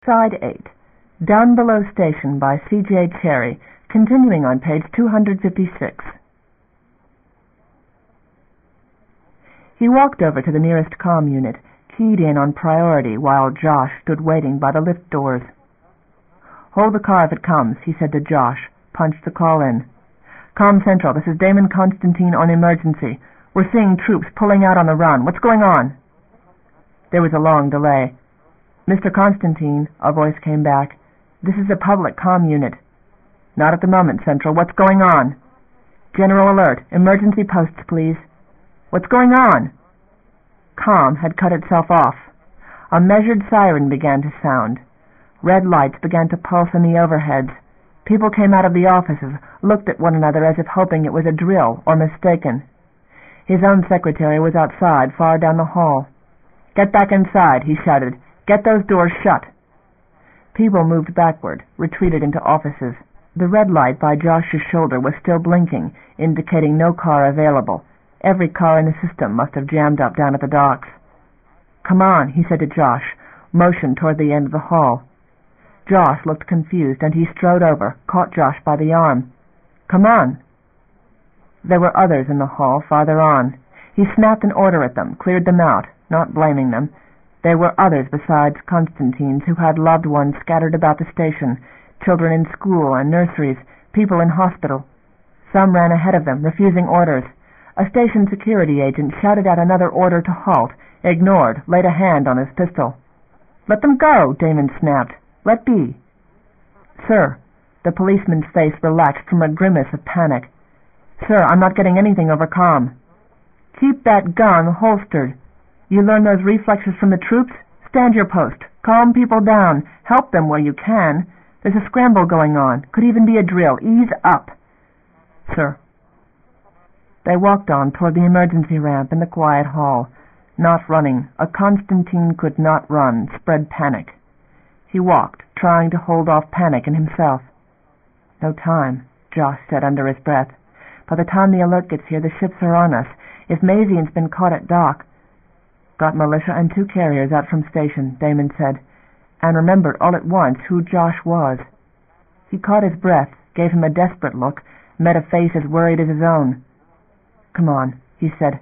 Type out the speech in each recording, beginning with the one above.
Side 8. Down Below Station by C.J. Cherry, continuing on page 256. He walked over to the nearest comm unit, keyed in on priority while Josh stood waiting by the lift doors. "Hold the car if it comes," he said to Josh, punched the call in. "Comm Central, this is Damon Constantine on emergency. We're seeing troops pulling out on the run. What's going on?" There was a long delay. "Mr. Constantine," a voice came back. "This is a public comm unit." "Not at the moment, Central. What's going on?" "General alert. Emergency posts, please." "What's going on?" Comm had cut itself off. A measured siren began to sound. Red lights began to pulse in the overheads. People came out of the offices, looked at one another as if hoping it was a drill or mistaken. His own secretary was outside, far down the hall. "Get back inside," he shouted. "Get those doors shut." People moved backward, retreated into offices. The red light by Josh's shoulder was still blinking, indicating no car available. Every car in the system must have jammed up down at the docks. "Come on," he said to Josh, motioned toward the end of the hall. Josh looked confused, and he strode over, caught Josh by the arm. "Come on." There were others in the hall farther on. He snapped an order at them, cleared them out, not blaming them. There were others besides Constantine's who had loved ones scattered about the station, children in school and nurseries, people in hospital. Some ran ahead of them, refusing orders. A station security agent shouted out another order to halt, ignored, laid a hand on his pistol. "Let them go," Damon snapped. "Let be." "Sir." The policeman's face relaxed from a grimace of panic. "Sir, I'm not getting anything over comm." "Keep that gun holstered. You learn those reflexes from the troops? Stand your post. Calm people down. Help them where you can. There's a scramble going on. Could even be a drill. Ease up." "Sir." They walked on toward the emergency ramp in the quiet hall. Not running. A Constantine could not run. Spread panic. He walked, trying to hold off panic in himself. "No time," Josh said under his breath. "By the time the alert gets here, the ships are on us. If Mazian's been caught at dock—" "Got militia and 2 carriers out from station," Damon said, and remembered all at once who Josh was. He caught his breath, gave him a desperate look, met a face as worried as his own. "Come on," he said.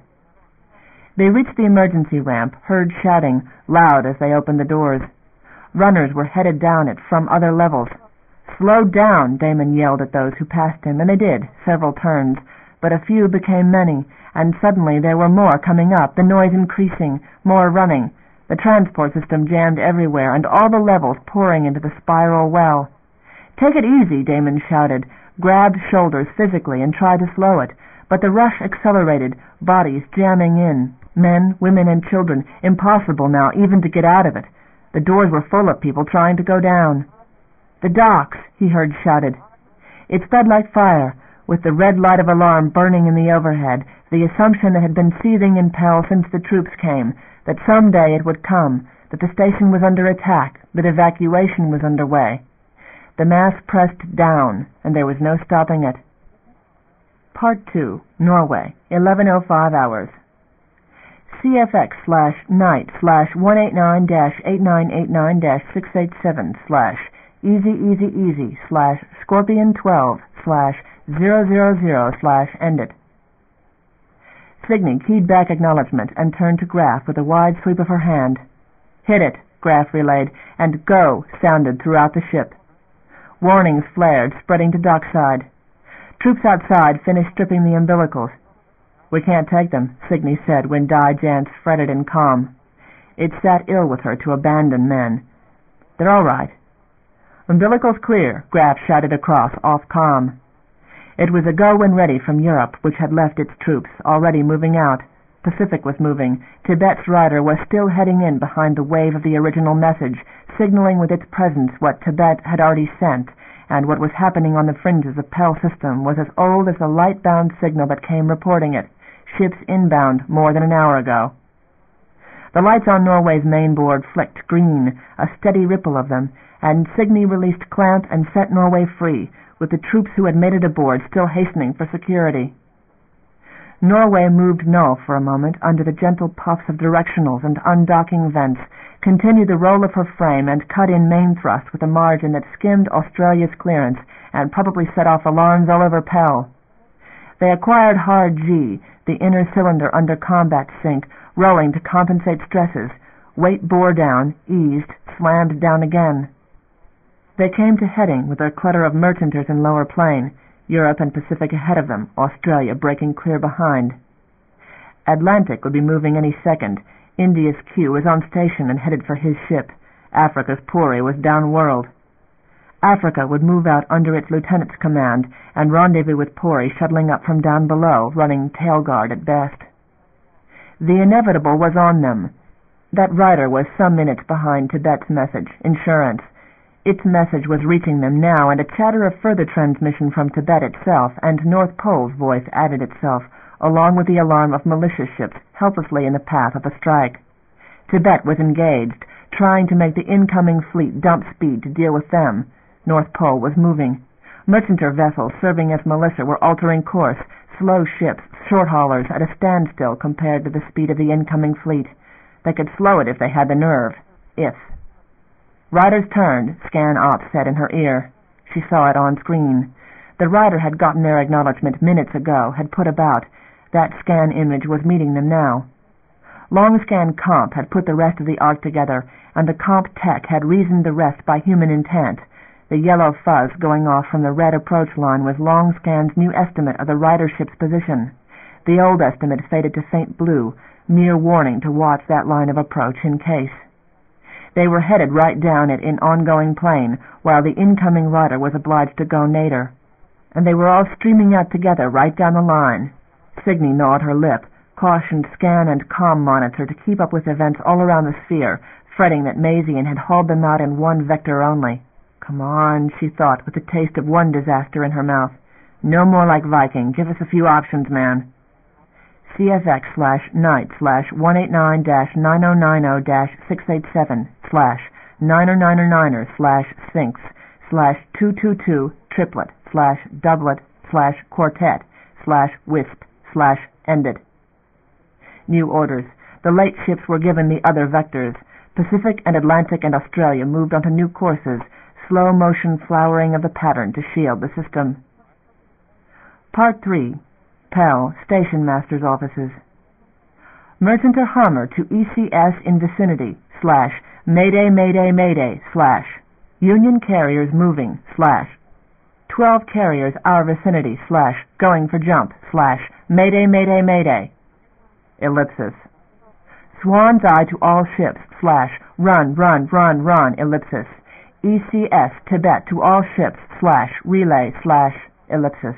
They reached the emergency ramp, heard shouting, loud as they opened the doors. Runners were headed down it from other levels. "Slow down," Damon yelled at those who passed him, and they did, several turns, but a few became many, and suddenly there were more coming up, the noise increasing, more running, the transport system jammed everywhere, and all the levels pouring into the spiral well. "Take it easy," Damon shouted, grabbed shoulders physically and tried to slow it, but the rush accelerated, bodies jamming in, men, women, and children, impossible now even to get out of it. The doors were full of people trying to go down. "The docks," he heard shouted. It spread like fire, with the red light of alarm burning in the overhead, the assumption that had been seething in Pell since the troops came, that some day it would come, that the station was under attack, that evacuation was underway. The mass pressed down, and there was no stopping it. Part 2. Norway, 11:05 hours. CFX/night/8989-8989-687/EasyEasyEasy/Scorpion12/000/ended. Signe keyed back acknowledgement and turned to Graf with a wide sweep of her hand. "Hit it," Graf relayed, and "Go" sounded throughout the ship. Warnings flared, spreading to dockside. Troops outside finished stripping the umbilicals. "We can't take them," Signe said when Di Jantz fretted in calm. It sat ill with her to abandon men. "They're all right." "Umbilicals clear," Graf shouted across, off comm. It was a go when ready from Europe, which had left its troops, already moving out. Pacific was moving. Tibet's rider was still heading in behind the wave of the original message, signaling with its presence what Tibet had already sent, and what was happening on the fringes of Pell system was as old as the light-bound signal that came reporting it. Ships inbound more than an hour ago. The lights on Norway's main board flicked green, a steady ripple of them, and Signe released clamp and set Norway free, with the troops who had made it aboard still hastening for security. Norway moved null for a moment under the gentle puffs of directionals and undocking vents, continued the roll of her frame, and cut in main thrust with a margin that skimmed Australia's clearance and probably set off alarms all over Pell. They acquired hard G, the inner cylinder under combat sync, rolling to compensate stresses. Weight bore down, eased, slammed down again. They came to heading with a clutter of merchanters in lower plane, Europe and Pacific ahead of them, Australia breaking clear behind. Atlantic would be moving any second. India's Q was on station and headed for his ship. Africa's Puri was downworld. Africa would move out under its lieutenant's command and rendezvous with Puri shuttling up from down below, running tail guard at best. The inevitable was on them. That rider was some minutes behind Tibet's message, insurance. Its message was reaching them now, and a chatter of further transmission from Tibet itself and North Pole's voice added itself, along with the alarm of militia ships helplessly in the path of a strike. Tibet was engaged, trying to make the incoming fleet dump speed to deal with them. North Pole was moving. Mercanter vessels serving as militia were altering course, slow ships, short haulers, at a standstill compared to the speed of the incoming fleet. They could slow it if they had the nerve. If. Riders turned, Scan Ops said in her ear. She saw it on screen. The rider had gotten their acknowledgement minutes ago, had put about. That scan image was meeting them now. Longscan Comp had put the rest of the arc together, and the Comp Tech had reasoned the rest by human intent. The yellow fuzz going off from the red approach line was Longscan's new estimate of the ridership's position. The old estimate faded to faint blue, mere warning to watch that line of approach in case. They were headed right down it in ongoing plane, while the incoming rider was obliged to go nadir. And they were all streaming out together right down the line. Signy gnawed her lip, cautioned Scan and Com Monitor to keep up with events all around the sphere, fretting that Mazian had hauled them out in one vector only. Come on, she thought, with the taste of one disaster in her mouth. No more like Viking. Give us a few options, man. CFX/9099-909-687/909er/sinks/222-triplet/double/quartet/wisp/ended. New orders. The late ships were given the other vectors. Pacific and Atlantic and Australia moved onto new courses, slow motion flowering of the pattern to shield the system. Part 3. Pell, Station Master's Offices. Mercanter Harmer to ECS in vicinity, / Mayday, Mayday, Mayday, / Union carriers moving, / 12 carriers our vicinity, / going for jump, / Mayday, Mayday, Mayday. Ellipsis. Swan's Eye to all ships, / run, run, run, run, ellipsis. ECS Tibet to all ships, / relay, / ellipsis.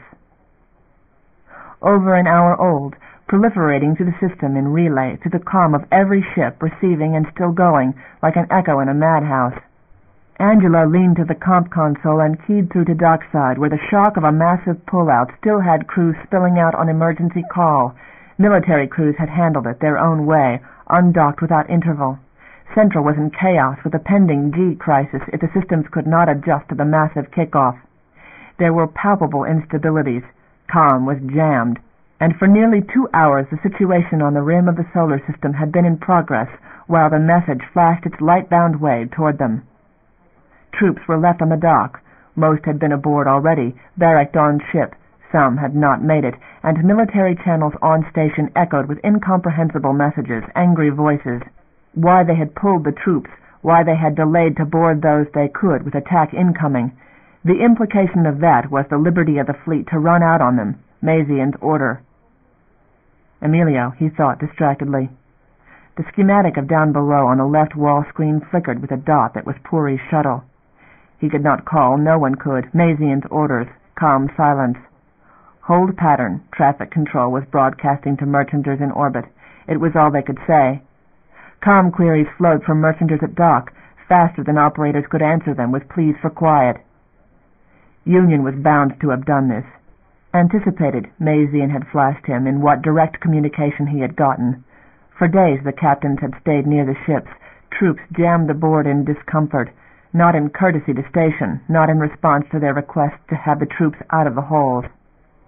Over an hour old, proliferating through the system in relay, through the comm of every ship, receiving and still going, like an echo in a madhouse. Angela leaned to the comp console and keyed through to dockside, where the shock of a massive pull-out still had crews spilling out on emergency call. Military crews had handled it their own way, undocked without interval. Central was in chaos with a pending G crisis if the systems could not adjust to the massive kickoff. There were palpable instabilities. Comm was jammed, and for nearly 2 hours the situation on the rim of the solar system had been in progress while the message flashed its light-bound way toward them. Troops were left on the dock. Most had been aboard already, barracked on ship. Some had not made it, and military channels on station echoed with incomprehensible messages, angry voices. Why they had pulled the troops, why they had delayed to board those they could with attack incoming. The implication of that was the liberty of the fleet to run out on them, Mazian's order. Emilio, he thought distractedly. The schematic of down below on the left wall screen flickered with a dot that was Puri's shuttle. He could not call, no one could. Mazian's orders, calm silence. Hold pattern, traffic control was broadcasting to merchanters in orbit. It was all they could say. Comm queries flowed from merchanters at dock, faster than operators could answer them with pleas for quiet. Union was bound to have done this. Anticipated, Mazian had flashed him in what direct communication he had gotten. For days the captains had stayed near the ships, troops jammed aboard in discomfort, not in courtesy to station, not in response to their request to have the troops out of the holes.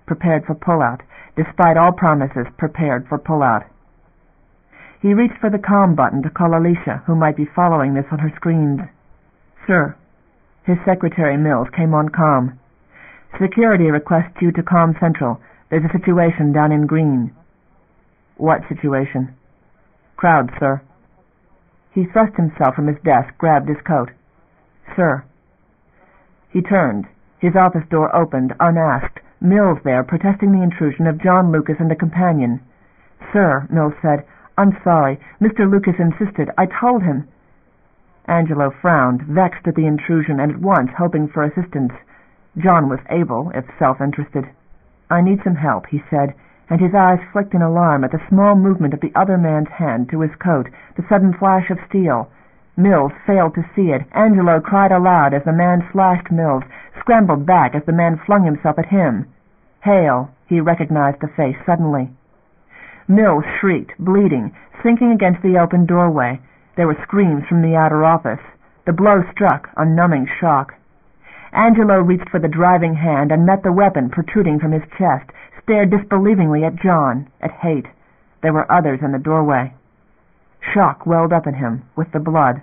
prepared for pull-out, despite all promises, prepared for pull-out. He reached for the comm button to call Alicia, who might be following this on her screens. "Sir." His secretary, Mills, came on comm. "Security requests you to comm central. There's a situation down in Green." "What situation?" "Crowd, sir." He thrust himself from his desk, grabbed his coat. "Sir." He turned. His office door opened, unasked. Mills there, protesting the intrusion of John Lucas and a companion. "Sir," Mills said, "I'm sorry. Mr. Lucas insisted. I told him." Angelo frowned, vexed at the intrusion, and at once hoping for assistance. John was able, if self-interested. "I need some help," he said, and his eyes flicked in alarm at the small movement of the other man's hand to his coat, the sudden flash of steel. Mills failed to see it. Angelo cried aloud as the man slashed Mills, scrambled back as the man flung himself at him. Hale, he recognized the face suddenly. Mills shrieked, bleeding, sinking against the open doorway. There were screams from the outer office. The blow struck, a numbing shock. Angelo reached for the driving hand and met the weapon protruding from his chest, stared disbelievingly at John, at Haight. There were others in the doorway. Shock welled up in him, with the blood.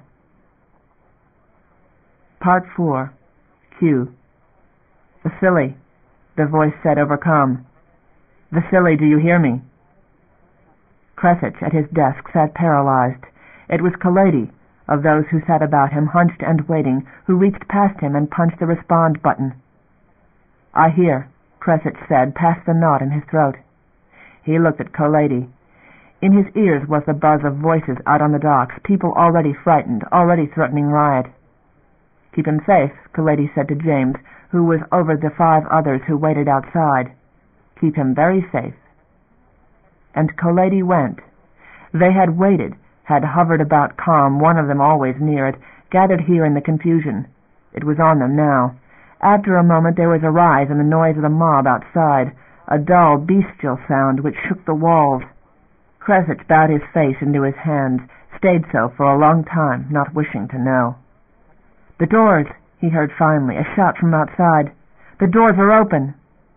Part 4. Q. "Vasily," the voice said over comm. "Vasily, do you hear me?" Kresich, at his desk, sat paralyzed. It was Kalady, of those who sat about him, hunched and waiting, who reached past him and punched the respond button. "I hear," Kresich said, past the knot in his throat. He looked at Kalady. In his ears was the buzz of voices out on the docks, people already frightened, already threatening riot. "Keep him safe," Kalady said to James, who was over the 5 others who waited outside. "Keep him very safe." And Kalady went. They had waited, had hovered about comm, one of them always near it, gathered here in the confusion. It was on them now. After a moment there was a rise in the noise of the mob outside, a dull, bestial sound which shook the walls. Kresich bowed his face into his hands, stayed so for a long time, not wishing to know. "The doors," he heard finally, a shout from outside. "The doors are open."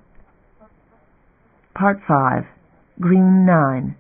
Part 5. Green 9.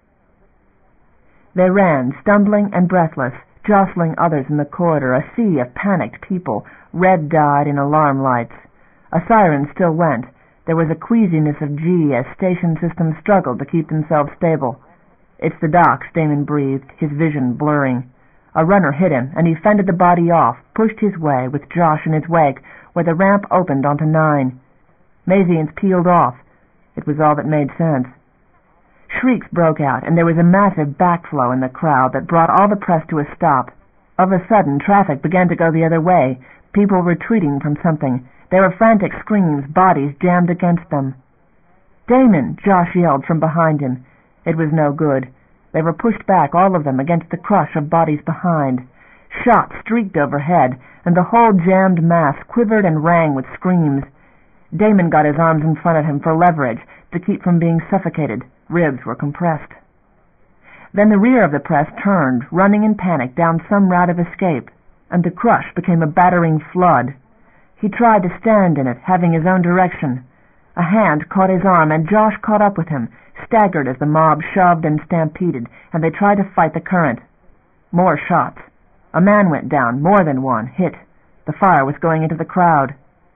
They ran, stumbling and breathless, jostling others in the corridor, a sea of panicked people, red-dyed in alarm lights. A siren still went. There was a queasiness of G as station systems struggled to keep themselves stable. "It's the docks," Damon breathed, his vision blurring. A runner hit him, and he fended the body off, pushed his way, with Josh in his wake, where the ramp opened onto 9. Mazians peeled off. It was all that made sense. Shrieks broke out, and there was a massive backflow in the crowd that brought all the press to a stop. Of a sudden, traffic began to go the other way, people retreating from something. There were frantic screams, bodies jammed against them. "Damon!" Josh yelled from behind him. It was no good. They were pushed back, all of them, against the crush of bodies behind. Shots streaked overhead, and the whole jammed mass quivered and rang with screams. Damon got his arms in front of him for leverage, to keep from being suffocated. Ribs were compressed. Then the rear of the press turned, running in panic down some route of escape, and the crush became a battering flood. He tried to stand in it, having his own direction. A hand caught his arm, and Josh caught up with him, staggered as the mob shoved and stampeded, and they tried to fight the current. More shots. A man went down, more than one, hit. The fire was going into the crowd.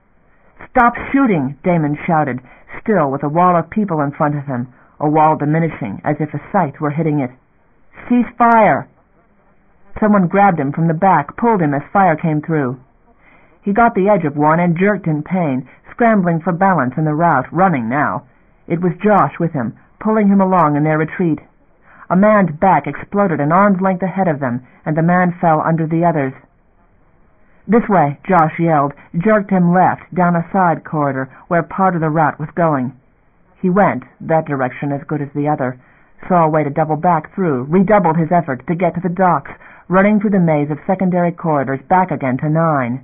"Stop shooting!" Damon shouted, still with a wall of people in front of him, a wall diminishing, as if a scythe were hitting it. "Cease fire!" Someone grabbed him from the back, pulled him as fire came through. He got the edge of one and jerked in pain, scrambling for balance in the rout, running now. It was Josh with him, pulling him along in their retreat. A man's back exploded an arm's length ahead of them, and the man fell under the others. "This way," Josh yelled, jerked him left, down a side corridor where part of the route was going. He went, that direction as good as the other, saw a way to double back through, redoubled his efforts to get to the docks, running through the maze of secondary corridors back again to 9.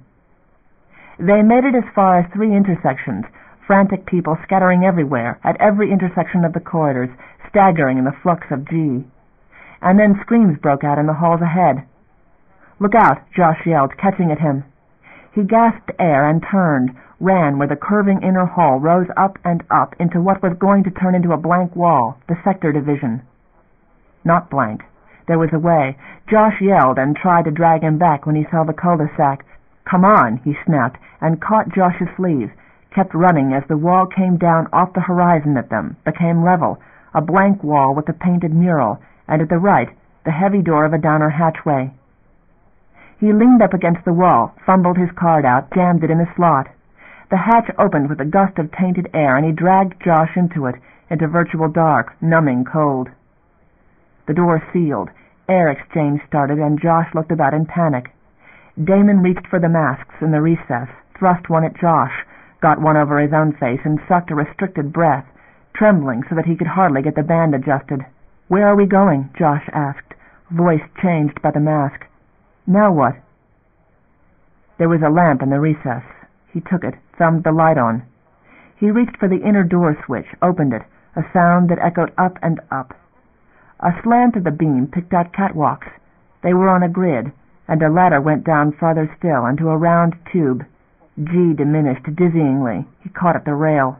They made it as far as 3 intersections, frantic people scattering everywhere, at every intersection of the corridors, staggering in the flux of G. And then screams broke out in the halls ahead. "Look out!" Josh yelled, catching at him. He gasped air and turned. ran where the curving inner hall rose up and up into what was going to turn into a blank wall, the sector division. Not blank. There was a way. Josh yelled and tried to drag him back when he saw the cul-de-sac. "Come on," he snapped, and caught Josh's sleeve, kept running as the wall came down off the horizon at them, became level, a blank wall with a painted mural, and at the right, the heavy door of a downer hatchway. He leaned up against the wall, fumbled his card out, jammed it in the slot. The hatch opened with a gust of tainted air, and he dragged Josh into it, into virtual dark, numbing cold. The door sealed. Air exchange started, and Josh looked about in panic. Damon reached for the masks in the recess, thrust one at Josh, got one over his own face, and sucked a restricted breath, trembling so that he could hardly get the band adjusted. "Where are we going?" Josh asked, voice changed by the mask. "Now what?" There was a lamp in the recess. He took it, thumbed the light on. He reached for the inner door switch, opened it, a sound that echoed up and up. A slant of the beam picked out catwalks. They were on a grid, and a ladder went down farther still into a round tube. G diminished dizzyingly. He caught at the rail.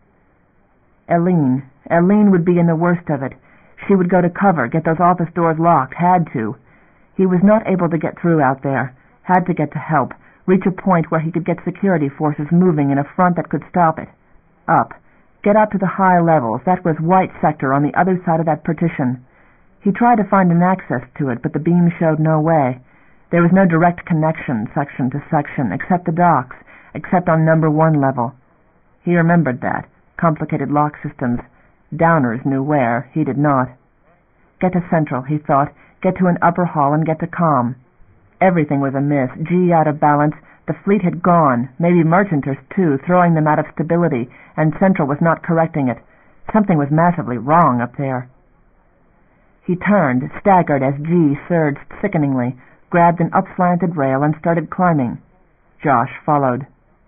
Eileen would be in the worst of it. She would go to cover, get those office doors locked, had to. He was not able to get through out there, had to get to help, reach a point where he could get security forces moving in a front that could stop it. Up. Get up to the high levels. That was White Sector on the other side of that partition. He tried to find an access to it, but the beam showed no way. There was no direct connection, section to section, except the docks, except on number 1 level. He remembered that. Complicated lock systems. Downers knew where. He did not. Get to Central, he thought. Get to an upper hall and get to comm. Everything was amiss. G out of balance. The fleet had gone, maybe merchanters too, throwing them out of stability, and Central was not correcting it. Something was massively wrong up there. He turned, staggered as G surged sickeningly, grabbed an upslanted rail and started climbing. Josh followed.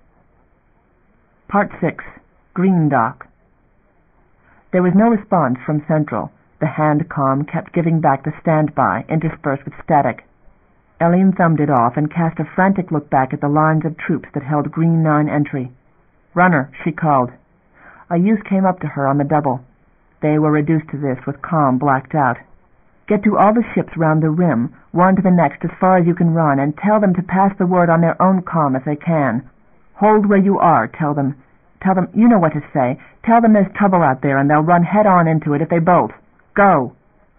Part 6. Green Dock. There was no response from Central. The hand comm kept giving back the standby, interspersed with static. Eileen thumbed it off and cast a frantic look back at the lines of troops that held Green 9 entry. "Runner," she called. A youth came up to her on the double. They were reduced to this, with comm blacked out. "Get to all the ships round the rim, one to the next as far as you can run, and tell them to pass the word on their own comm if they can. Hold where you are, tell them, you know what to say. Tell them there's trouble out there and they'll run head-on into it if they bolt. Go!"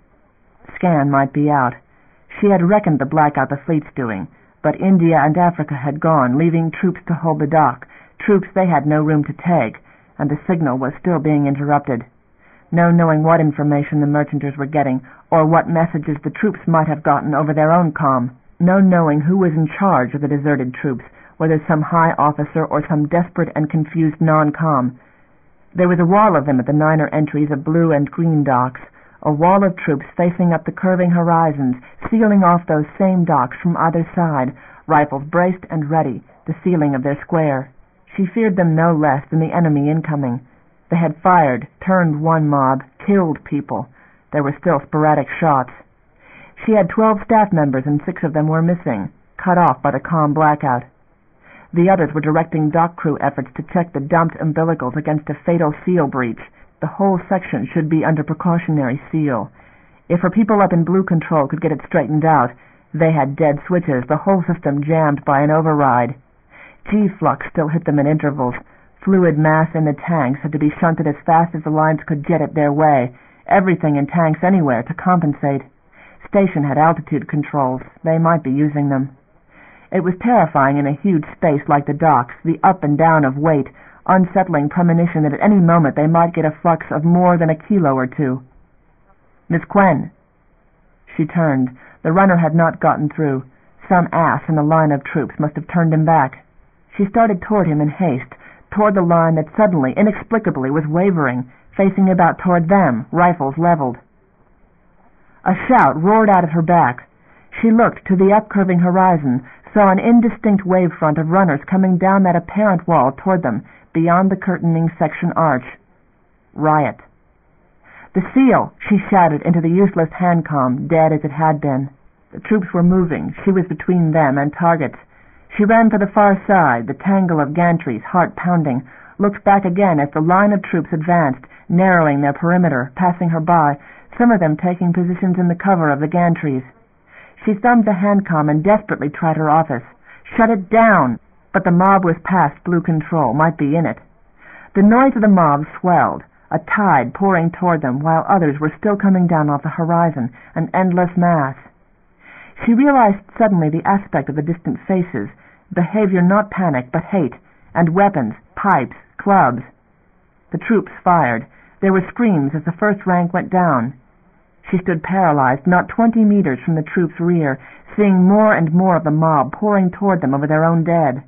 Scan might be out. She had reckoned the blackout the fleet's doing, but India and Africa had gone, leaving troops to hold the dock, troops they had no room to take, and the signal was still being interrupted. No knowing what information the merchanters were getting, or what messages the troops might have gotten over their own comm. No knowing who was in charge of the deserted troops, whether some high officer or some desperate and confused non-comm. There was a wall of them at the Niner entries of blue and green docks, a wall of troops facing up the curving horizons, sealing off those same docks from either side, rifles braced and ready, the ceiling of their square. She feared them no less than the enemy incoming. They had fired, turned one mob, killed people. There were still sporadic shots. She had 12 staff members and 6 of them were missing, cut off by the comm blackout. The others were directing dock crew efforts to check the dumped umbilicals against a fatal seal breach. The whole section should be under precautionary seal. If her people up in Blue Control could get it straightened out, they had dead switches, the whole system jammed by an override. G-flux still hit them in intervals. Fluid mass in the tanks had to be shunted as fast as the lines could jet it their way. Everything in tanks anywhere to compensate. Station had altitude controls. They might be using them. It was terrifying in a huge space like the docks, the up and down of weight, unsettling premonition that at any moment they might get a flux of more than a kilo or two. "Miss Quen." She turned. The runner had not gotten through. Some ass in the line of troops must have turned him back. She started toward him in haste, toward the line that suddenly, inexplicably, was wavering, facing about toward them, rifles leveled. A shout roared out at her back. She looked to the up-curving horizon, saw an indistinct wavefront of runners coming down that apparent wall toward them, beyond the curtaining section arch. Riot. "The seal!" she shouted into the useless hand comm, dead as it had been. The troops were moving. She was between them and targets. She ran for the far side, the tangle of gantries, heart pounding, looked back again as the line of troops advanced, narrowing their perimeter, passing her by, some of them taking positions in the cover of the gantries. She thumbed the handcom and desperately tried her office. Shut it down! But the mob was past Blue control, might be in it. The noise of the mob swelled, a tide pouring toward them, while others were still coming down off the horizon, an endless mass. She realized suddenly the aspect of the distant faces, behavior not panic but hate, and weapons, pipes, clubs. The troops fired. There were screams as the first rank went down. She stood paralyzed, not 20 meters from the troops' rear, seeing more and more of the mob pouring toward them over their own dead.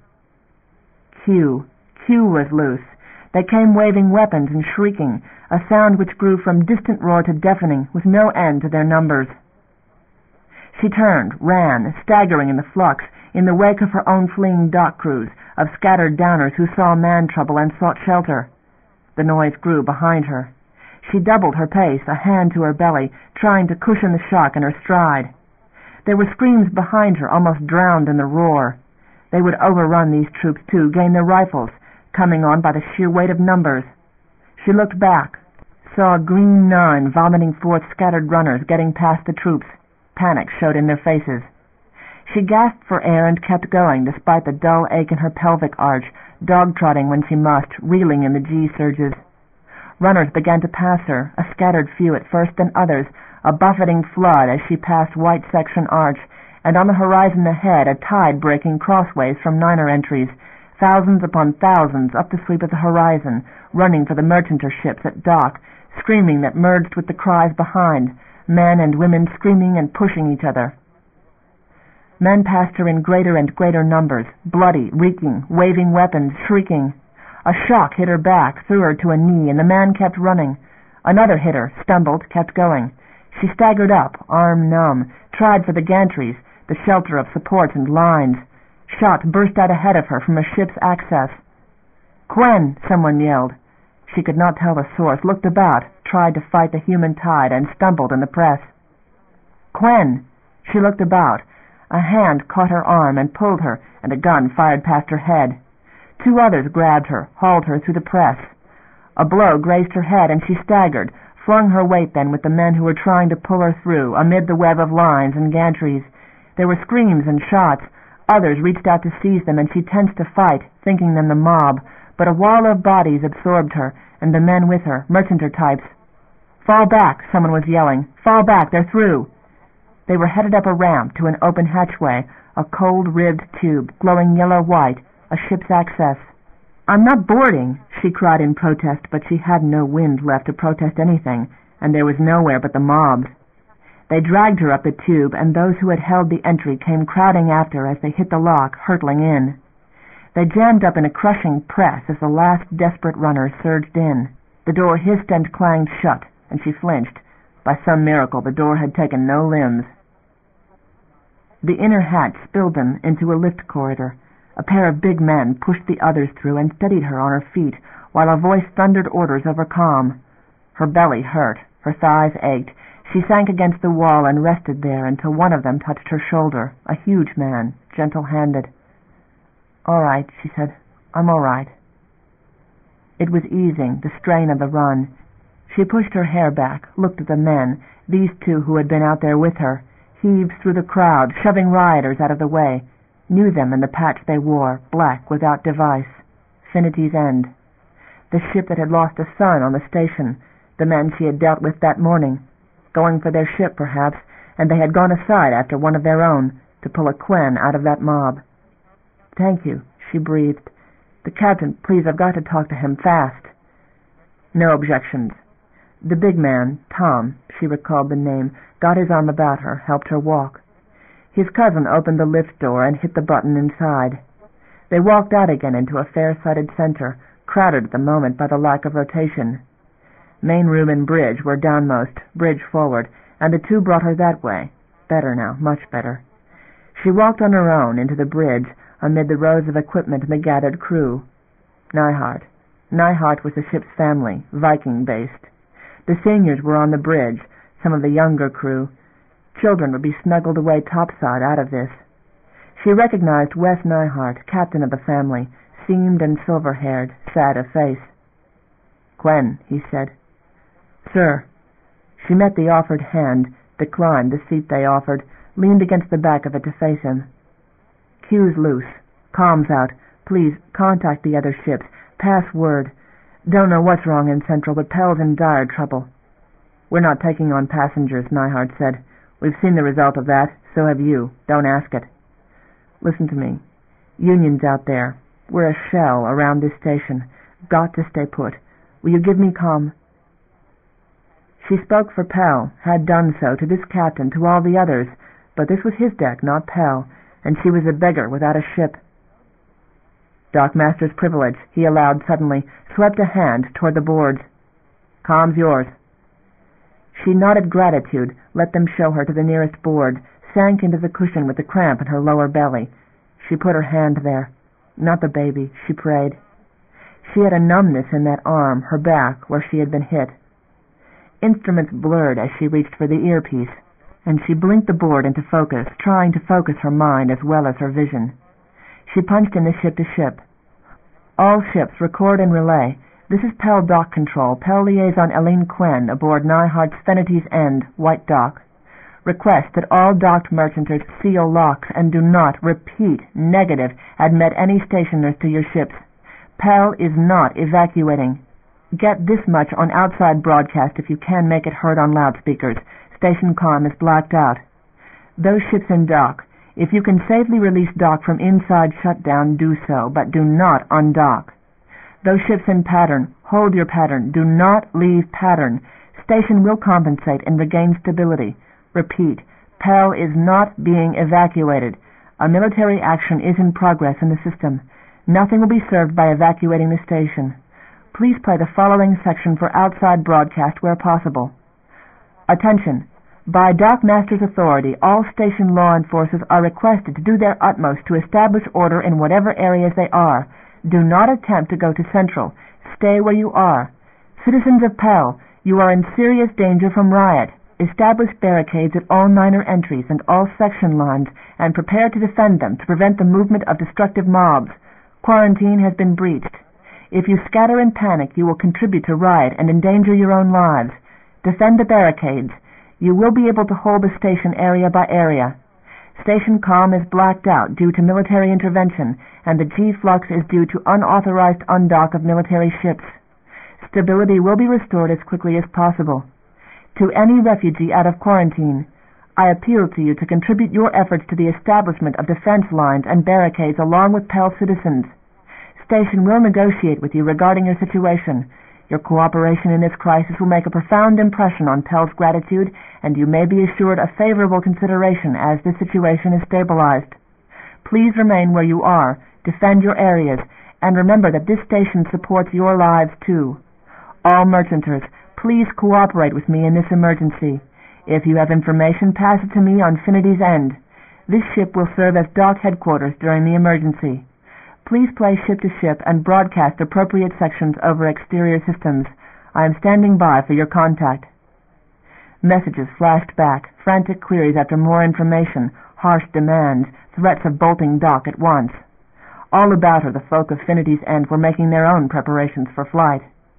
Q was loose. They came waving weapons and shrieking, a sound which grew from distant roar to deafening, with no end to their numbers. She turned, ran, staggering in the flux, in the wake of her own fleeing dock crews, of scattered downers who saw man trouble and sought shelter. The noise grew behind her. She doubled her pace, a hand to her belly, trying to cushion the shock in her stride. There were screams behind her, almost drowned in the roar. They would overrun these troops too, gain their rifles, coming on by the sheer weight of numbers. She looked back, saw a green 9 vomiting forth scattered runners getting past the troops. Panic showed in their faces. She gasped for air and kept going, despite the dull ache in her pelvic arch, dog-trotting when she must, reeling in the G-surges. Runners began to pass her, a scattered few at first, then others, a buffeting flood as she passed White Section Arch, and on the horizon ahead a tide breaking crossways from Niner entries, thousands upon thousands up the sweep of the horizon, running for the merchanter ships at dock, screaming that merged with the cries behind, men and women screaming and pushing each other. Men passed her in greater and greater numbers, bloody, reeking, waving weapons, shrieking. A shock hit her back, threw her to a knee, and the man kept running. Another hit her, stumbled, kept going. She staggered up, arm numb, tried for the gantries, the shelter of supports and lines. Shot burst out ahead of her from a ship's access. "Quen!" someone yelled. She could not tell the source, looked about, tried to fight the human tide, and stumbled in the press. "Quen!" She looked about. A hand caught her arm and pulled her, and a gun fired past her head. 2 others grabbed her, hauled her through the press. A blow grazed her head, and she staggered, flung her weight then with the men who were trying to pull her through, amid the web of lines and gantries. There were screams and shots. Others reached out to seize them, and she tensed to fight, thinking them the mob, but a wall of bodies absorbed her, and the men with her, merchanter types. "Fall back," someone was yelling. "Fall back, they're through." They were headed up a ramp to an open hatchway, a cold-ribbed tube, glowing yellow-white, a ship's access. "I'm not boarding," she cried in protest, but she had no wind left to protest anything, and there was nowhere but the mobs. They dragged her up the tube, and those who had held the entry came crowding after as they hit the lock, hurtling in. They jammed up in a crushing press as the last desperate runner surged in. The door hissed and clanged shut, and she flinched. By some miracle the door had taken no limbs. The inner hatch spilled them into a lift corridor. A pair of big men pushed the others through and steadied her on her feet, while a voice thundered orders over comm. Her belly hurt, her thighs ached. She sank against the wall and rested there until one of them touched her shoulder, a huge man, gentle-handed. "All right," she said. "I'm all right." It was easing, the strain of the run. She pushed her hair back, looked at the men, these 2 who had been out there with her, heaved through the crowd, shoving rioters out of the way, knew them in the patch they wore, black without device. Finity's End. The ship that had lost a son on the station, the men she had dealt with that morning, going for their ship perhaps, and they had gone aside after one of their own, to pull a Quen out of that mob. "Thank you," she breathed. "The captain, please, I've got to talk to him fast." No objections. The big man, Tom, she recalled the name, got his arm about her, helped her walk. His cousin opened the lift door and hit the button inside. They walked out again into a fair-sided center, crowded at the moment by the lack of rotation. Main room and bridge were downmost, bridge forward, and the 2 brought her that way. Better now, much better. She walked on her own into the bridge, amid the rows of equipment and the gathered crew. Neihart. Neihart was the ship's family, Viking-based. The seniors were on the bridge, some of the younger crew. Children would be snuggled away topside out of this. She recognized Wes Neihardt, captain of the family, seamed and silver-haired, sad of face. "Quen," he said. "Sir." She met the offered hand, declined the seat they offered, leaned against the back of it to face him. "Queue's loose. Comms out. Please, contact the other ships. Pass word. Don't know what's wrong in Central, but Pell's in dire trouble." "We're not taking on passengers," Neihardt said. "We've seen the result of that. So have you. Don't ask it. Listen to me. Union's out there. We're a shell around this station. Got to stay put. Will you give me comm?" She spoke for Pell, had done so to this captain, to all the others, but this was his deck, not Pell, and she was a beggar without a ship. "Dock Master's privilege," he allowed suddenly, swept a hand toward the boards. "Comm's yours." She nodded gratitude, let them show her to the nearest board, sank into the cushion with the cramp in her lower belly. She put her hand there. Not the baby, she prayed. She had a numbness in that arm, her back, where she had been hit. Instruments blurred as she reached for the earpiece, and she blinked the board into focus, trying to focus her mind as well as her vision. She punched in the ship-to-ship. "All ships, record and relay. This is Pell Dock Control, Pell Liaison Eileen Quen, aboard Neihardt's Fenity's End, White Dock. Request that all docked merchanters seal locks and do not, repeat, negative, admit any stationers to your ships. Pell is not evacuating. Get this much on outside broadcast if you can make it heard on loudspeakers. Station comm is blacked out. Those ships in dock, if you can safely release dock from inside shutdown, do so, but do not undock. Those ships in pattern, hold your pattern. Do not leave pattern. Station will compensate and regain stability. Repeat, Pell is not being evacuated. A military action is in progress in the system. Nothing will be served by evacuating the station. Please play the following section for outside broadcast where possible. Attention! By Dockmaster's authority, all station law enforcers are requested to do their utmost to establish order in whatever areas they are. Do not attempt to go to Central. Stay where you are. Citizens of Pell, you are in serious danger from riot. Establish barricades at all minor entries and all section lines and prepare to defend them to prevent the movement of destructive mobs. Quarantine has been breached. If you scatter in panic, you will contribute to riot and endanger your own lives. Defend the barricades. You will be able to hold the station area by area. Station comm is blacked out due to military intervention, and the G-flux is due to unauthorized undock of military ships. Stability will be restored as quickly as possible. To any refugee out of quarantine, I appeal to you to contribute your efforts to the establishment of defense lines and barricades along with Pell citizens. Station will negotiate with you regarding your situation. Your cooperation in this crisis will make a profound impression on Pell's gratitude, and you may be assured of favorable consideration as the situation is stabilized. Please remain where you are, defend your areas, and remember that this station supports your lives too. All merchanters, please cooperate with me in this emergency. If you have information, pass it to me on Finity's End. This ship will serve as dock headquarters during the emergency. Please play ship-to-ship and broadcast appropriate sections over exterior systems. I am standing by for your contact. Messages flashed back, frantic queries after more information, harsh demands, threats of bolting dock at once. All about her the folk of Finity's End were making their own preparations for flight.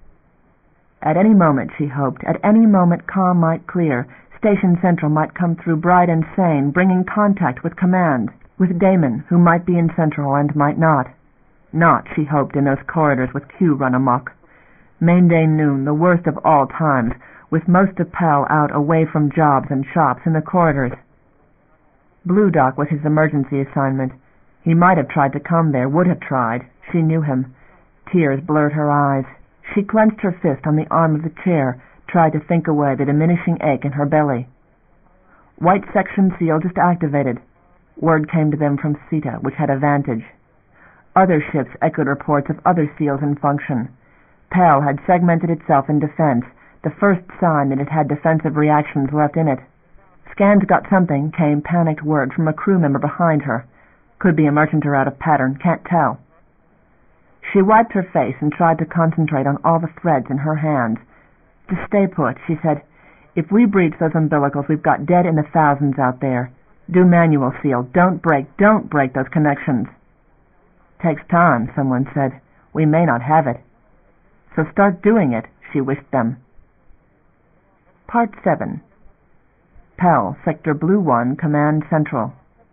At any moment, she hoped, at any moment comm might clear. Station Central might come through bright and sane, bringing contact with command, with Damon, who might be in Central and might not. Not, she hoped, in those corridors with Q run amok. Main day noon, the worst of all times, with most of Pell out away from jobs and shops in the corridors. Blue Dock was his emergency assignment. He might have tried to come there, would have tried. She knew him. Tears blurred her eyes. She clenched her fist on the arm of the chair, tried to think away the diminishing ache in her belly. White section seal just activated. Word came to them from CETA, which had a vantage. Other ships echoed reports of other seals in function. Pell had segmented itself in defense, the first sign that it had defensive reactions left in it. Scans got something, came panicked word from a crew member behind her. Could be a merchanter out of pattern, can't tell. She wiped her face and tried to concentrate on all the threads in her hands. To stay put, she said. If we breach those umbilicals, we've got dead in the thousands out there. Do manual seal. Don't break those connections. Takes time, someone said. We may not have it. So start doing it, she wished them. Part 7. Pell, Sector Blue 1, Command Central.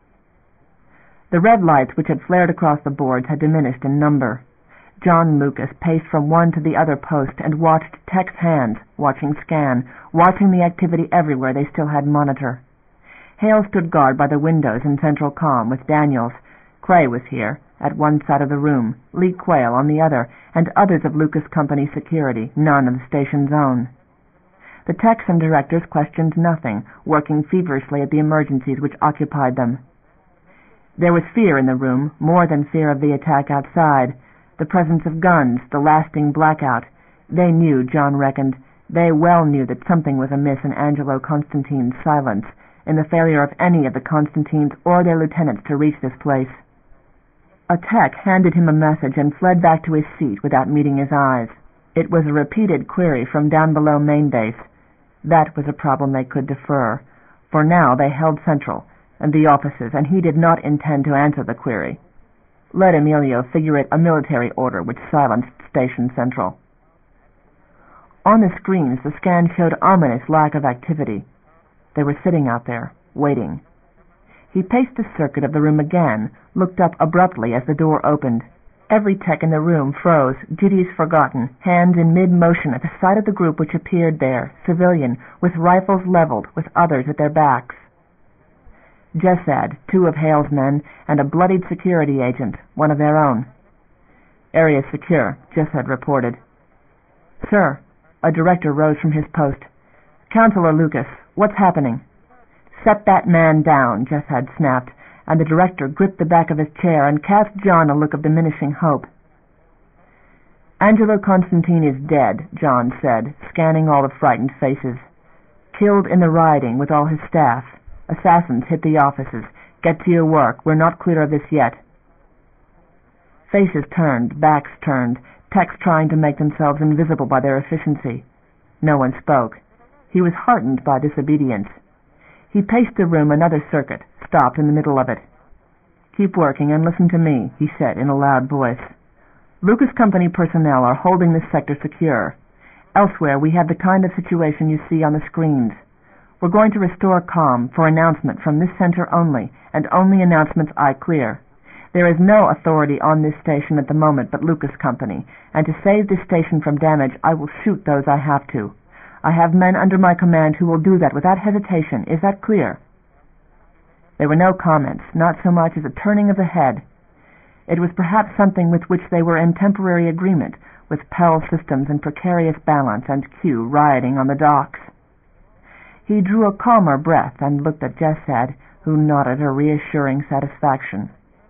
The red lights which had flared across the boards had diminished in number. John Lucas paced from one to the other post and watched Tech's hands, watching scan, watching the activity everywhere they still had monitor. Hale stood guard by the windows in Central Comm with Daniels. Cray was here, at one side of the room, Lee Quayle on the other, and others of Lucas Company security, none of the station's own. The techs and directors questioned nothing, working feverishly at the emergencies which occupied them. There was fear in the room, more than fear of the attack outside. The presence of guns, the lasting blackout. They knew, John reckoned, they well knew that something was amiss in Angelo Constantine's silence, in the failure of any of the Constantines or their lieutenants to reach this place. A tech handed him a message and fled back to his seat without meeting his eyes. It was a repeated query from down below main base. That was a problem they could defer, for now they held Central and the offices, and he did not intend to answer the query. Let Emilio figure it a military order which silenced Station Central. On the screens the scan showed ominous lack of activity. They were sitting out there, waiting. He paced the circuit of the room again, looked up abruptly as the door opened. Every tech in the room froze, duties forgotten, hands in mid-motion at the sight of the group which appeared there, civilian, with rifles leveled, with others at their backs. Jessad, 2 of Hale's men, and a bloodied security agent, one of their own. Area secure, Jessad reported. Sir, a director rose from his post. Counselor Lucas, what's happening? Set that man down, Jessad snapped, and the director gripped the back of his chair and cast John a look of diminishing hope. Angelo Constantine is dead, John said, scanning all the frightened faces. Killed in the rioting with all his staff. Assassins hit the offices. Get to your work. We're not clear of this yet. Faces turned, backs turned, techs trying to make themselves invisible by their efficiency. No one spoke. He was heartened by this obedience. He paced the room another circuit, stopped in the middle of it. Keep working and listen to me, he said in a loud voice. Lucas Company personnel are holding this sector secure. Elsewhere we have the kind of situation you see on the screens. We're going to restore comm for announcement from this center only, and only announcements I clear. There is no authority on this station at the moment but Lucas Company, and to save this station from damage I will shoot those I have to. I have men under my command who will do that without hesitation. Is that clear? There were no comments, not so much as a turning of the head. It was perhaps something with which they were in temporary agreement, with Pell Systems in precarious balance and Q rioting on the docks. He drew a calmer breath and looked at Jessad, who nodded a reassuring satisfaction.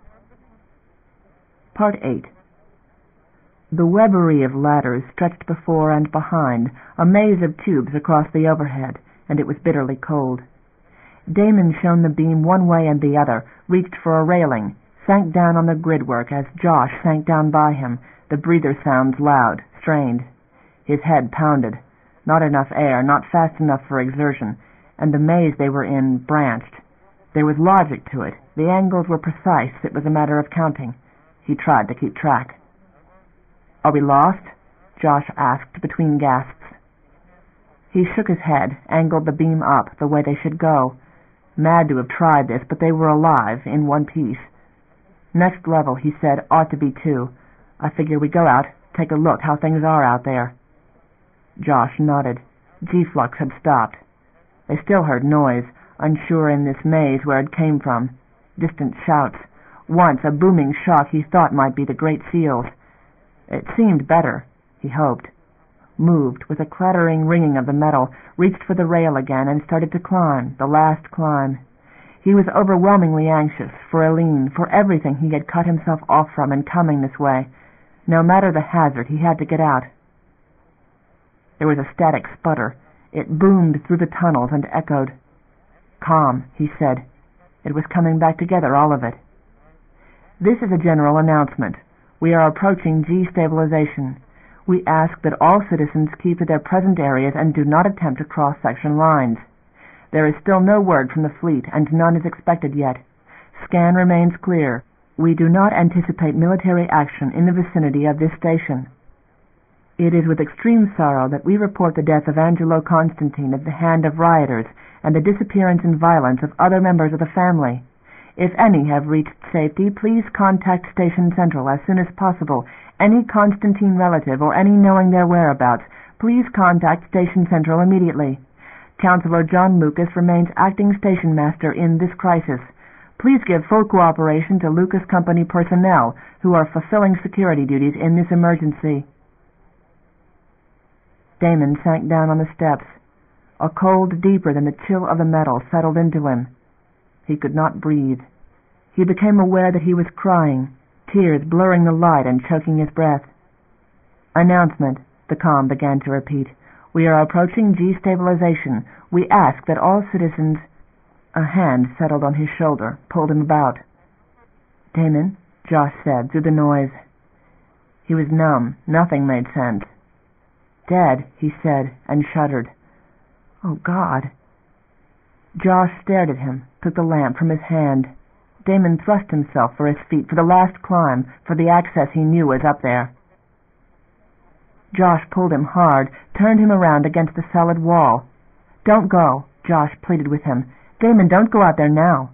Part 8. The webbery of ladders stretched before and behind, a maze of tubes across the overhead, and it was bitterly cold. Damon shone the beam one way and the other, reached for a railing, sank down on the gridwork as Josh sank down by him, the breather sounds loud, strained. His head pounded. Not enough air, not fast enough for exertion, and the maze they were in branched. There was logic to it. The angles were precise. It was a matter of counting. He tried to keep track. Are we lost? Josh asked between gasps. He shook his head, angled the beam up the way they should go. Mad to have tried this, but they were alive, in one piece. Next level, he said, ought to be 2. I figure we go out, take a look how things are out there. Josh nodded. G-flux had stopped. They still heard noise, unsure in this maze where it came from. Distant shouts. Once a booming shock he thought might be the great seals. It seemed better, he hoped. Moved with a clattering ringing of the metal, reached for the rail again and started to climb, the last climb. He was overwhelmingly anxious, for Eileen, for everything he had cut himself off from in coming this way. No matter the hazard, he had to get out. There was a static sputter. It boomed through the tunnels and echoed. Calm, he said. It was coming back together, all of it. This is a general announcement. We are approaching G-stabilization. We ask that all citizens keep to their present areas and do not attempt to cross section lines. There is still no word from the fleet, and none is expected yet. Scan remains clear. We do not anticipate military action in the vicinity of this station. It is with extreme sorrow that we report the death of Angelo Constantine at the hand of rioters and the disappearance and violence of other members of the family. If any have reached safety, please contact Station Central as soon as possible. Any Constantine relative or any knowing their whereabouts, please contact Station Central immediately. Councilor John Lucas remains acting station master in this crisis. Please give full cooperation to Lucas Company personnel who are fulfilling security duties in this emergency. Damon sank down on the steps. A cold deeper than the chill of the metal settled into him. He could not breathe. He became aware that he was crying, tears blurring the light and choking his breath. Announcement, the comm began to repeat. We are approaching G-stabilization. We ask that all citizens... A hand settled on his shoulder, pulled him about. Damon, Josh said through the noise. He was numb. Nothing made sense. Dead, he said, and shuddered. Oh, God. Josh stared at him, took the lamp from his hand. Damon thrust himself for his feet, for the last climb, for the access he knew was up there. Josh pulled him hard, turned him around against the solid wall. Don't go, Josh pleaded with him. Damon, don't go out there now.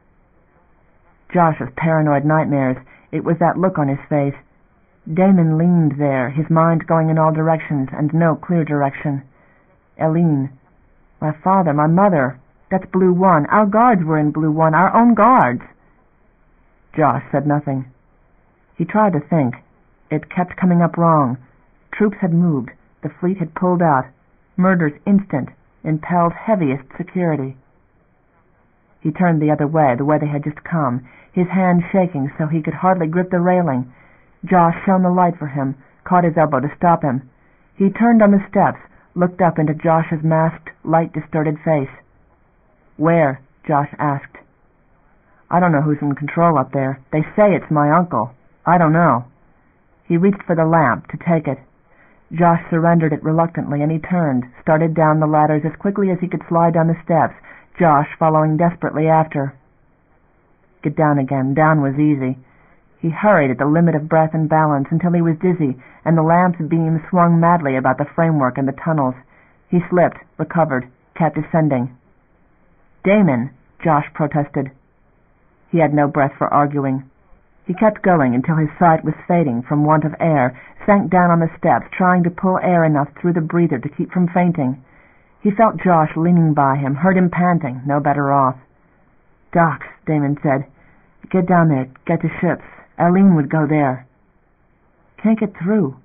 Josh's paranoid nightmares. It was that look on his face. Damon leaned there, his mind going in all directions, and no clear direction. Eileen. My father, my mother. That's Blue One. Our guards were in Blue One, our own guards. Josh said nothing. He tried to think. It kept coming up wrong. Troops had moved. The fleet had pulled out. Murders instant, impelled heaviest security. He turned the other way, the way they had just come, his hand shaking so he could hardly grip the railing. Josh shone the light for him, caught his elbow to stop him. He turned on the steps, looked up into Josh's masked, light-distorted face. Where? Josh asked. I don't know who's in control up there. They say it's my uncle. I don't know. He reached for the lamp to take it. Josh surrendered it reluctantly, and he turned, started down the ladders as quickly as he could slide down the steps, Josh following desperately after. Get down again. Down was easy. He hurried at the limit of breath and balance until he was dizzy, and the lamp's beam swung madly about the framework and the tunnels. He slipped, recovered, kept descending. Damon, Josh protested. He had no breath for arguing. He kept going until his sight was fading from want of air, sank down on the steps, trying to pull air enough through the breather to keep from fainting. He felt Josh leaning by him, heard him panting, no better off. Docks, Damon said. Get down there, get to ships. Eileen would go there. Can't get through.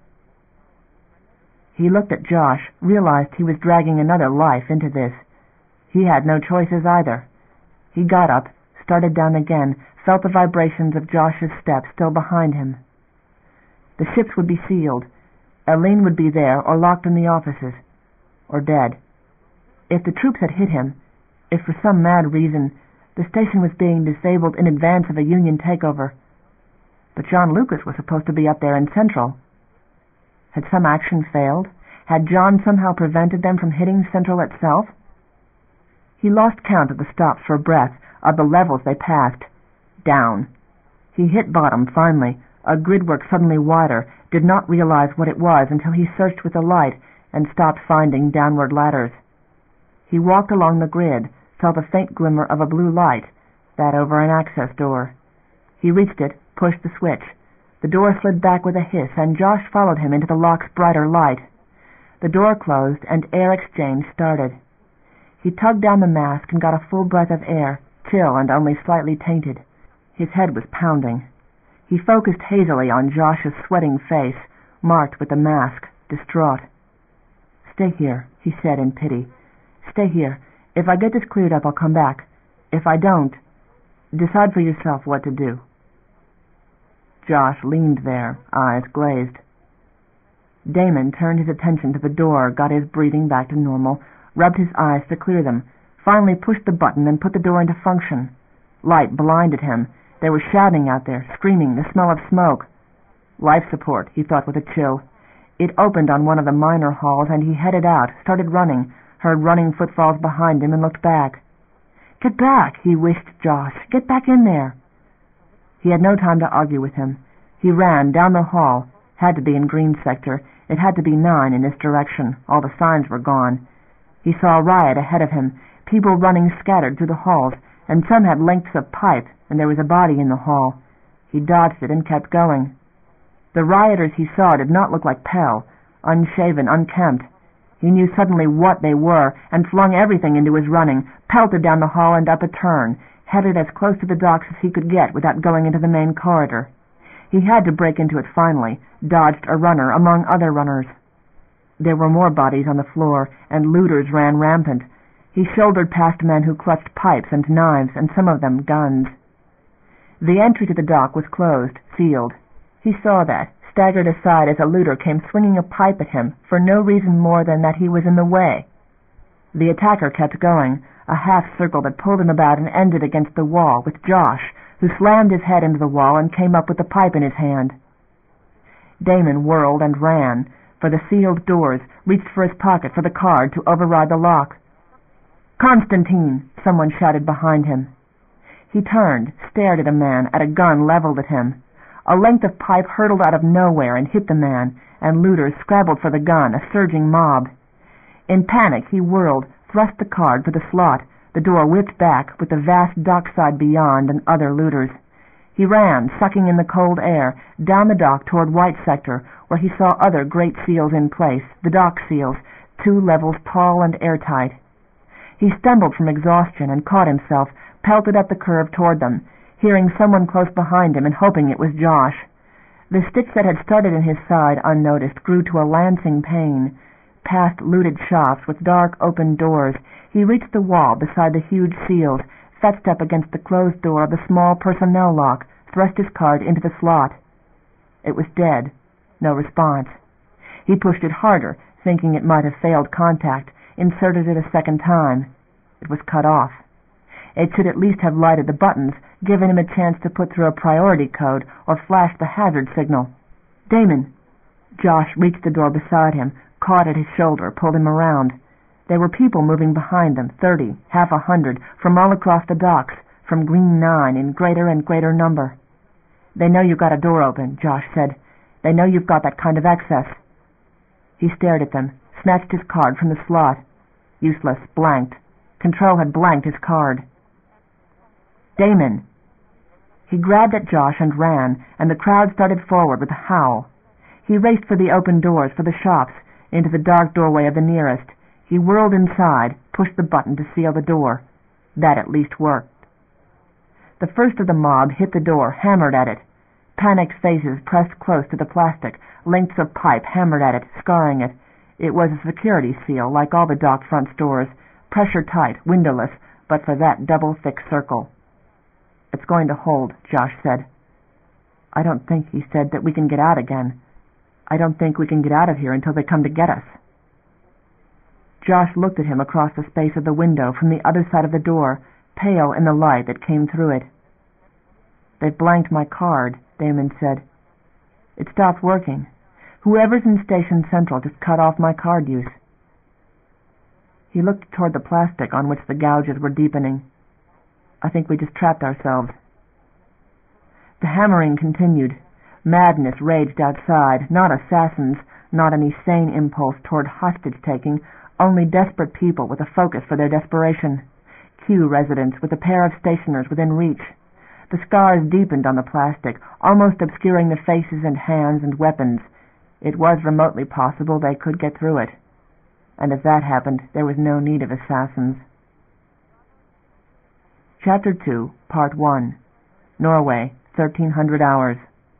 He looked at Josh, realized he was dragging another life into this. He had no choices either. He got up, started down again, felt the vibrations of Josh's steps still behind him. The ships would be sealed. Eileen would be there, or locked in the offices, or dead. If the troops had hit him, if for some mad reason the station was being disabled in advance of a Union takeover, but John Lucas was supposed to be up there in Central. Had some action failed? Had John somehow prevented them from hitting Central itself? He lost count of the stops for breath, of the levels they passed. Down. He hit bottom finally, a gridwork suddenly wider, did not realize what it was until he searched with the light and stopped finding downward ladders. He walked along the grid, saw the faint glimmer of a blue light, that over an access door. He reached it, pushed the switch. The door slid back with a hiss, and Josh followed him into the lock's brighter light. The door closed, and air exchange started. He tugged down the mask and got a full breath of air, chill and only slightly tainted. His head was pounding. He focused hazily on Josh's sweating face, marked with the mask, distraught. Stay here, he said in pity. Stay here. If I get this cleared up, I'll come back. If I don't, decide for yourself what to do. Josh leaned there, eyes glazed. Damon turned his attention to the door, got his breathing back to normal, rubbed his eyes to clear them, finally pushed the button and put the door into function. Light blinded him. They were shouting out there, screaming, the smell of smoke. Life support, he thought with a chill. It opened on one of the minor halls, and he headed out, started running, heard running footfalls behind him, and looked back. "Get back," he wished Josh. "Get back in there." He had no time to argue with him. He ran down the hall. Had to be in Green sector. It had to be 9 in this direction. All the signs were gone. He saw a riot ahead of him, people running scattered through the halls, and some had lengths of pipe, and there was a body in the hall. He dodged it and kept going. The rioters he saw did not look like Pell, unshaven, unkempt. He knew suddenly what they were, and flung everything into his running, pelted down the hall and up a turn, headed as close to the docks as he could get without going into the main corridor. He had to break into it finally, dodged a runner among other runners. There were more bodies on the floor, and looters ran rampant. He shouldered past men who clutched pipes and knives, and some of them guns. The entry to the dock was closed, sealed. He saw that, staggered aside as a looter came swinging a pipe at him for no reason more than that he was in the way. The attacker kept going, a half-circle that pulled him about and ended against the wall, with Josh, who slammed his head into the wall and came up with the pipe in his hand. Damon whirled and ran for the sealed doors, reached for his pocket for the card to override the lock. "Constantine!" someone shouted behind him. He turned, stared at a man, at a gun leveled at him. A length of pipe hurtled out of nowhere and hit the man, and looters scrabbled for the gun, a surging mob. In panic he whirled, thrust the card for the slot. The door whipped back, with the vast dockside beyond and other looters. He ran, sucking in the cold air, down the dock toward White Sector, where he saw other great seals in place, the dock seals, 2 levels tall and airtight. He stumbled from exhaustion and caught himself, pelted up the curve toward them, hearing someone close behind him and hoping it was Josh. The stitch that had started in his side unnoticed grew to a lancing pain. Past looted shops with dark open doors, he reached the wall beside the huge seals, fetched up against the closed door of the small personnel lock, thrust his card into the slot. It was dead. No response. He pushed it harder, thinking it might have failed contact, inserted it a second time. It was cut off. It should at least have lighted the buttons, given him a chance to put through a priority code or flash the hazard signal. "Damon!" Josh reached the door beside him, caught at his shoulder, pulled him around. There were people moving behind them, 30, half 100, from all across the docks, from Green 9 in greater and greater number. "They know you've got a door open," Josh said. "They know you've got that kind of access." He stared at them, snatched his card from the slot. Useless, blanked. Control had blanked his card. "Damon!" He grabbed at Josh and ran, and the crowd started forward with a howl. He raced for the open doors, for the shops, into the dark doorway of the nearest. He whirled inside, pushed the button to seal the door. That at least worked. The first of the mob hit the door, hammered at it. Panicked faces pressed close to the plastic, lengths of pipe hammered at it, scarring it. It was a security seal, like all the dock front doors, pressure tight, windowless, but for that double thick circle. "It's going to hold," Josh said. "I don't think," he said, "that we can get out again. I don't think we can get out of here until they come to get us." Josh looked at him across the space of the window from the other side of the door, pale in the light that came through it. "They've blanked my card," Damon said. "It stopped working. Whoever's in Station Central just cut off my card use." He looked toward the plastic on which the gouges were deepening. "I think we just trapped ourselves." The hammering continued. Madness raged outside, not assassins, not any sane impulse toward hostage-taking, only desperate people with a focus for their desperation. Q residents with a pair of stationers within reach. The scars deepened on the plastic, almost obscuring the faces and hands and weapons. It was remotely possible they could get through it. And if that happened, there was no need of assassins. Chapter 2, Part 1. Norway, 1300 hours.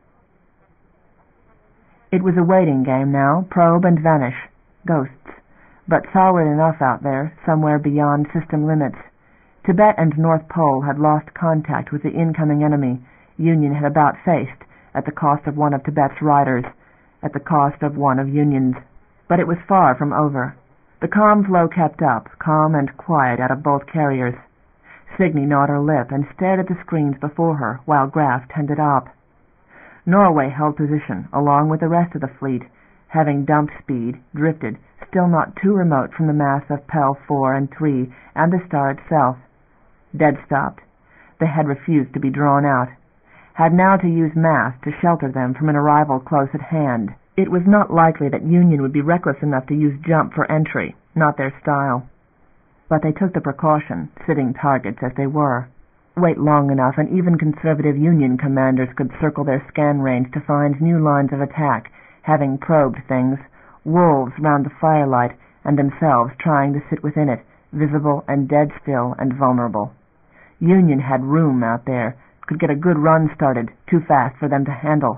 It was a waiting game now, probe and vanish. Ghosts. But solid enough out there, somewhere beyond system limits. Tibet and North Pole had lost contact with the incoming enemy Union had about faced, at the cost of one of Tibet's riders, at the cost of one of Union's. But it was far from over. The calm flow kept up, calm and quiet out of both carriers. Signy gnawed her lip and stared at the screens before her while Graf tended op. Norway held position, along with the rest of the fleet, having dumped speed, drifted, still not too remote from the mass of Pell 4 and 3 and the star itself. Dead stopped. They had refused to be drawn out. Had now to use mass to shelter them from an arrival close at hand. It was not likely that Union would be reckless enough to use jump for entry, not their style. But they took the precaution, sitting targets as they were. Wait long enough and even conservative Union commanders could circle their scan range to find new lines of attack, having probed things, wolves round the firelight, and themselves trying to sit within it, visible and dead still and vulnerable. Union had room out there, could get a good run started, too fast for them to handle.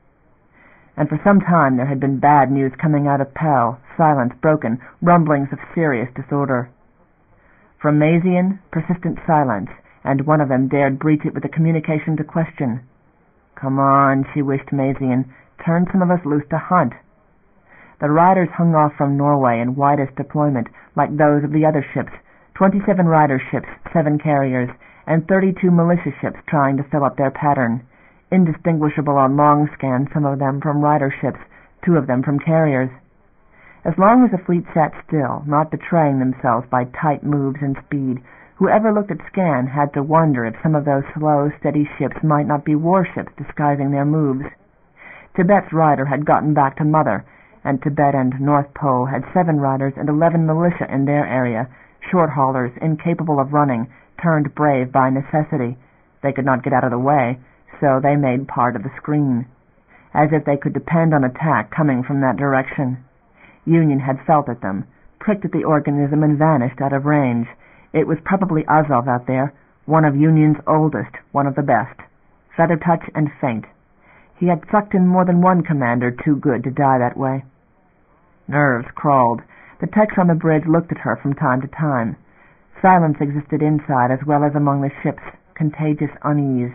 And for some time there had been bad news coming out of Pell, silence broken, rumblings of serious disorder. From Mazian, persistent silence, and one of them dared breach it with a communication to question. "Come on," she wished Mazian, "turn some of us loose to hunt." The riders hung off from Norway in widest deployment, like those of the other ships, 27 rider ships, 7 carriers, and 32 militia ships trying to fill up their pattern, indistinguishable on long scan, some of them from rider ships, 2 of them from carriers. As long as the fleet sat still, not betraying themselves by tight moves and speed, whoever looked at scan had to wonder if some of those slow, steady ships might not be warships disguising their moves. Tibet's rider had gotten back to Mother, and Tibet and North Pole had 7 riders and 11 militia in their area, short haulers incapable of running, turned brave by necessity. They could not get out of the way, so they made part of the screen, as if they could depend on attack coming from that direction. Union had felt at them, pricked at the organism and vanished out of range. It was probably Azov out there, one of Union's oldest, one of the best. Feather touch and faint. He had sucked in more than one commander too good to die that way. Nerves crawled. The techs on the bridge looked at her from time to time. Silence existed inside as well as among the ships, contagious unease.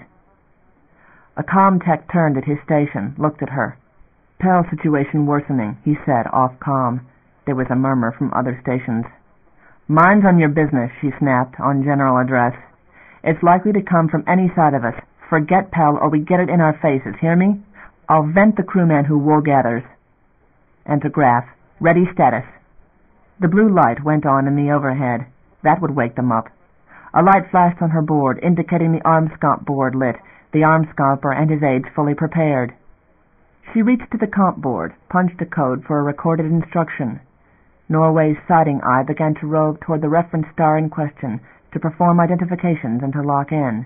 A comm tech turned at his station, looked at her. "Pell situation worsening," he said off comm. There was a murmur from other stations. "Mind's on your business," she snapped on general address. "It's likely to come from any side of us. Forget Pell or we get it in our faces, hear me? I'll vent the crewman who wool gathers." Enter Graf. "Ready status." The blue light went on in the overhead. That would wake them up. A light flashed on her board, indicating the Armscomp board lit, the Armscomper and his aides fully prepared. She reached to the comp board, punched a code for a recorded instruction. Norway's sighting eye began to rove toward the reference star in question, to perform identifications and to lock in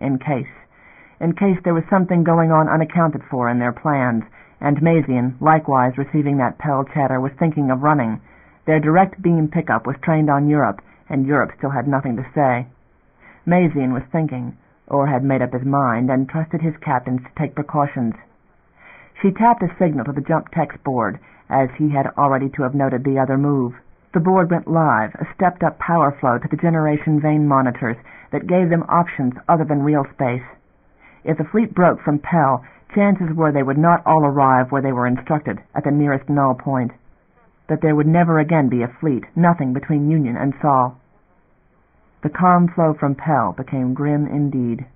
case there was something going on unaccounted for in their plans, and Mazian, likewise receiving that Pell chatter, was thinking of running. Their direct beam pickup was trained on Europe, and Europe still had nothing to say. Mazian was thinking, or had made up his mind, and trusted his captains to take precautions. She tapped a signal to the jump text board, as he had already to have noted the other move. The board went live, a stepped-up power flow to the generation vane monitors that gave them options other than real space. If the fleet broke from Pell, chances were they would not all arrive where they were instructed, at the nearest null point. That there would never again be a fleet, nothing between Union and Sol. The calm flow from Pell became grim indeed.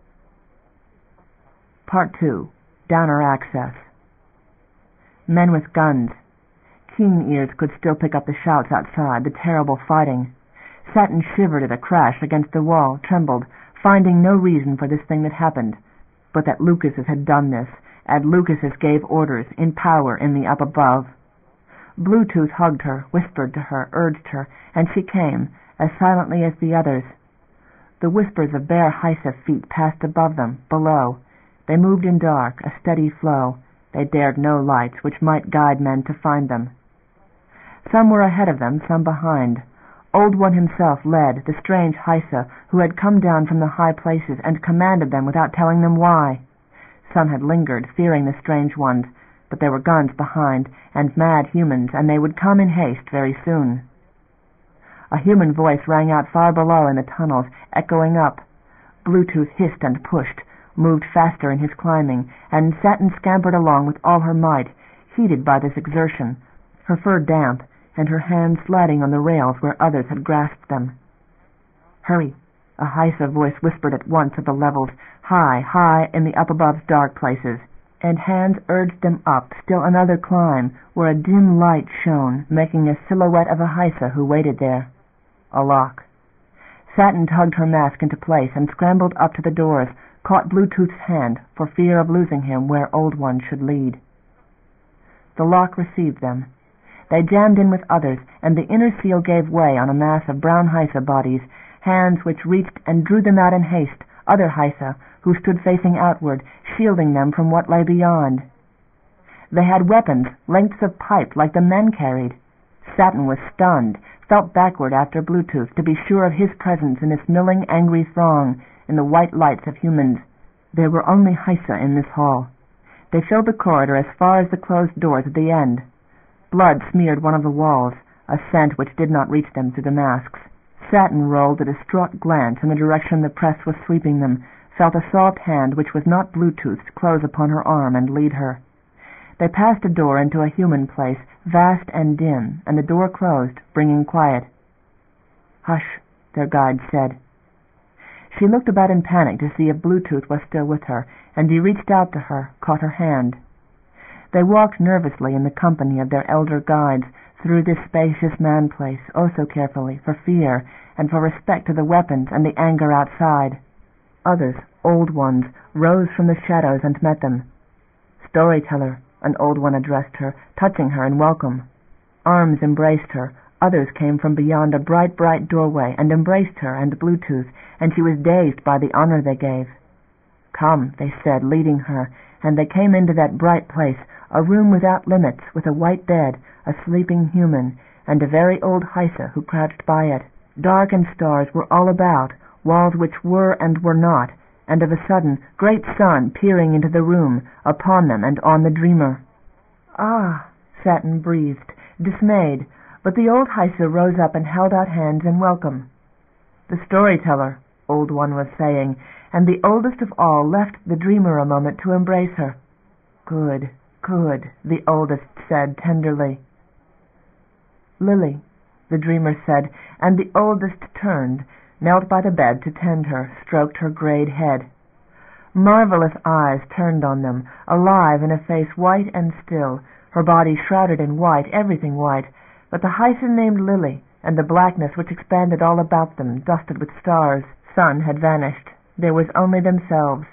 Part 2. Downer Access. Men with guns. Keen ears could still pick up the shouts outside, the terrible fighting. Satin shivered at a crash against the wall, trembled, finding no reason for this thing that happened, but that Lucases had done this, and Lucases gave orders, in power, in the up above. Bluetooth hugged her, whispered to her, urged her, and she came, as silently as the others. The whispers of bare Heisa feet passed above them, below. They moved in dark, a steady flow. They dared no lights, which might guide men to find them. Some were ahead of them, some behind. Old One himself led, the strange Heisa, who had come down from the high places and commanded them without telling them why. Some had lingered, fearing the strange ones, but there were guns behind, and mad humans, and they would come in haste very soon. A human voice rang out far below in the tunnels, echoing up. Bluetooth hissed and pushed, moved faster in his climbing, and Satin scampered along with all her might, heated by this exertion, her fur damp, and her hands sliding on the rails where others had grasped them. "Hurry," a Heisa voice whispered at once at the levels, high, high in the up above's dark places. and hands urged them up still another climb where a dim light shone, making a silhouette of a Heisa who waited there. A lock. Satin tugged her mask into place and scrambled up to the doors, caught Bluetooth's hand for fear of losing him where Old One should lead. The lock received them. They jammed in with others, and the inner seal gave way on a mass of brown Heisa bodies, hands which reached and drew them out in haste, other Heisa who stood facing outward, shielding them from what lay beyond. They had weapons, lengths of pipe like the men carried. Satin was stunned, felt backward after Bluetooth to be sure of his presence in this milling, angry throng, in the white lights of humans. There were only Heisa in this hall. They filled the corridor as far as the closed doors at the end. Blood smeared one of the walls, a scent which did not reach them through the masks. Satin rolled a distraught glance in the direction the press was sweeping them, felt a soft hand which was not Bluetooth's close upon her arm and lead her. They passed a door into a human place, vast and dim, and the door closed, bringing quiet. "Hush," their guide said. She looked about in panic to see if Bluetooth was still with her, and he reached out to her, caught her hand. They walked nervously in the company of their elder guides through this spacious man-place, oh so carefully, for fear and for respect to the weapons and the anger outside. Others, old ones, rose from the shadows and met them. "Storyteller," an old one addressed her, touching her in welcome. Arms embraced her. Others came from beyond a bright, bright doorway and embraced her and Bluetooth, and she was dazed by the honor they gave. "Come," they said, leading her, and they came into that bright place, a room without limits, with a white bed, a sleeping human, and a very old Heisa who crouched by it. Darkened stars were all about, walls which were and were not, and of a sudden great sun peering into the room, upon them and on the dreamer. "Ah," Satin breathed, dismayed, but the old Heisa rose up and held out hands in welcome. "The storyteller," Old One was saying, and the oldest of all left the dreamer a moment to embrace her. "Good, good," the oldest said tenderly. "Lily," the dreamer said, and the oldest turned, knelt by the bed to tend her, stroked her grayed head. Marvelous eyes turned on them, alive in a face white and still, her body shrouded in white, everything white, but the Heisa named Lily, and the blackness which expanded all about them, dusted with stars, sun had vanished. There was only themselves.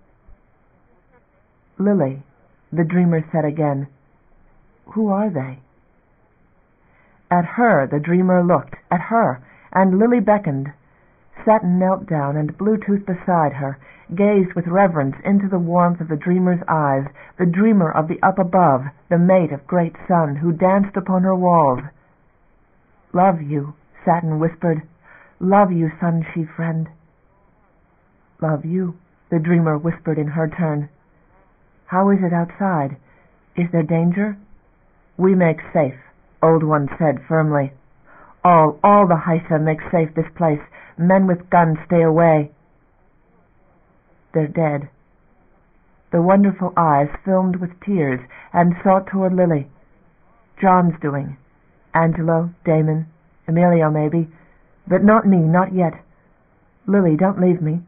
"Lily," the dreamer said again, "who are they?" At her the dreamer looked, at her, and Lily beckoned. Satin knelt down, and Bluetooth beside her, gazed with reverence into the warmth of the dreamer's eyes, the dreamer of the up above, the mate of great sun, who danced upon her walls. "Love you," Satin whispered. "Love you, sun-she friend." "Love you," the dreamer whispered in her turn. "How is it outside? Is there danger?" "We make safe," Old One said firmly. All the Heisa make safe this place. Men with guns stay away." "They're dead." The wonderful eyes filmed with tears and sought toward Lily. "John's doing. Angelo, Damon, Emilio maybe. But not me, not yet. Lily, don't leave me."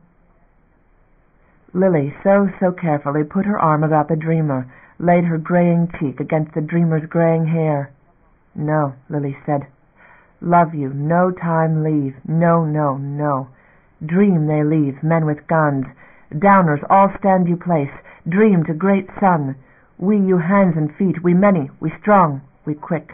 Lily so carefully put her arm about the dreamer, laid her graying cheek against the dreamer's graying hair. "No," Lily said. "Love you, no time leave. No, no, no. Dream they leave, men with guns. Downers all stand you place. Dream to great sun. We you hands and feet, we many, we strong, we quick."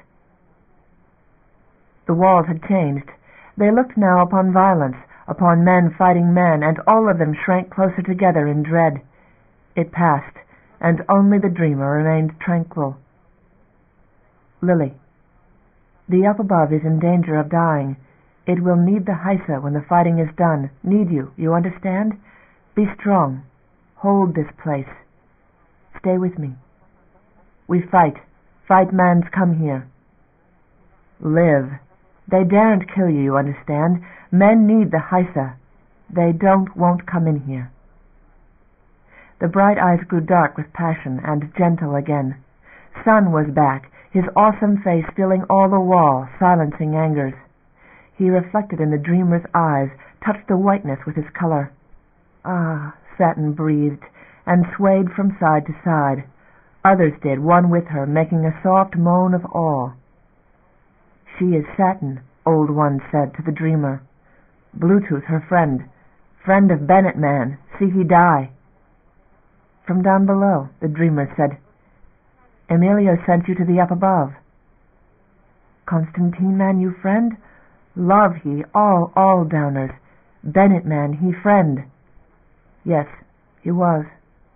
The walls had changed. They looked now upon violence, upon men fighting men, and all of them shrank closer together in dread. It passed, and only the dreamer remained tranquil. "Lily, the up above is in danger of dying. It will need the Heisa when the fighting is done. Need you, you understand? Be strong. Hold this place. Stay with me. We fight. Fight mans come here. Live. They daren't kill you, you understand? Men need the Heisa. They won't come in here." The bright eyes grew dark with passion and gentle again. Sun was back, his awesome face filling all the wall, silencing angers. He reflected in the dreamer's eyes, touched the whiteness with his color. "Ah," Satin breathed, and swayed from side to side. Others did, one with her, making a soft moan of awe. "She is Satin," old one said to the dreamer. "Bluetooth her friend of Bennett man, see he die." From down below, the dreamer said, "Emilio sent you to the up above." "Constantine man you friend? Love he all downers. Bennett man he friend." "Yes, he was."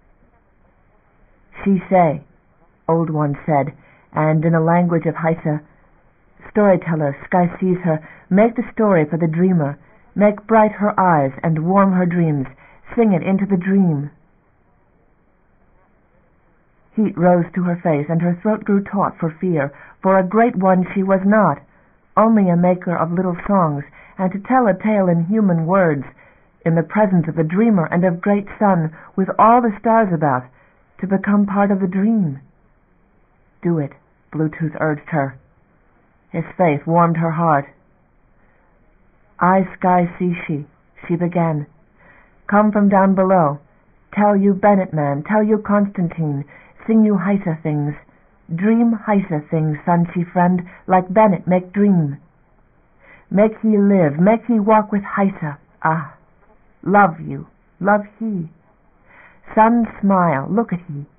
"She say," old one said, and in a language of Haisa, "Storyteller, sky sees her, make the story for the dreamer, make bright her eyes and warm her dreams, sing it into the dream." Heat rose to her face, and her throat grew taut for fear, for a great one she was not, only a maker of little songs, and to tell a tale in human words, in the presence of a dreamer and of great sun, with all the stars about, to become part of the dream. "Do it," Bluetooth urged her. His faith warmed her heart. "I sky see she began. Come from down below, tell you Bennett man, tell you Constantine, sing you Haisa things, dream Haisa things, son she friend, like Bennett make dream. Make he live, make he walk with Haisa, ah, love you, love he. Sun smile, look at he.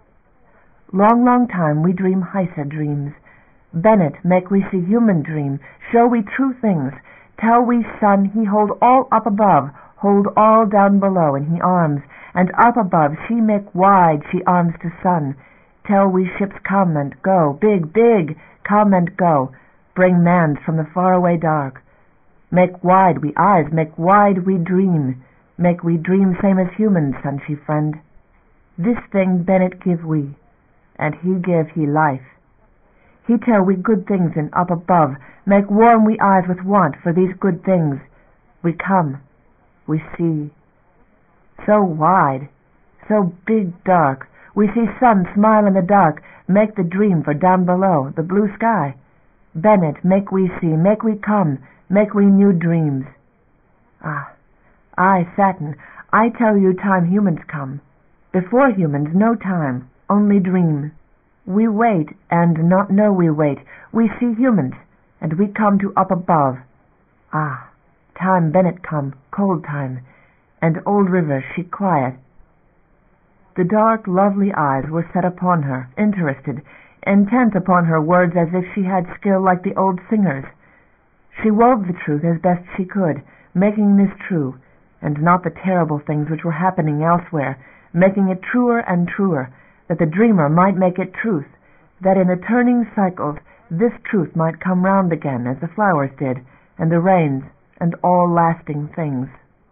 Long time we dream Haisa dreams. Bennett make we see human dream, show we true things, tell we sun he hold all up above, hold all down below in he arms, and up above she make wide she arms to sun, tell we ships come and go, big, come and go, bring mans from the faraway dark. Make wide we eyes, make wide we dream, make we dream same as humans, son she friend. This thing Bennett give we, and he give he life. He tell we good things in up above, make warm we eyes with want for these good things. We come, we see. So wide, so big dark, we see sun smile in the dark, make the dream for down below, the blue sky. Bennett, make we see, make we come, make we new dreams. Ah, I, Satin, I tell you time humans come. Before humans, no time, only dream. We wait and not know we wait. We see humans, and we come to up above. Ah, time Bennett come, cold time, and old river she quiet. The dark, lovely eyes were set upon her, interested, intent upon her words as if she had skill like the old singers. She wove the truth as best she could, making this true, and not the terrible things which were happening elsewhere, making it truer and truer, that the dreamer might make it truth, that in the turning cycles this truth might come round again as the flowers did, and the rains, and all lasting things.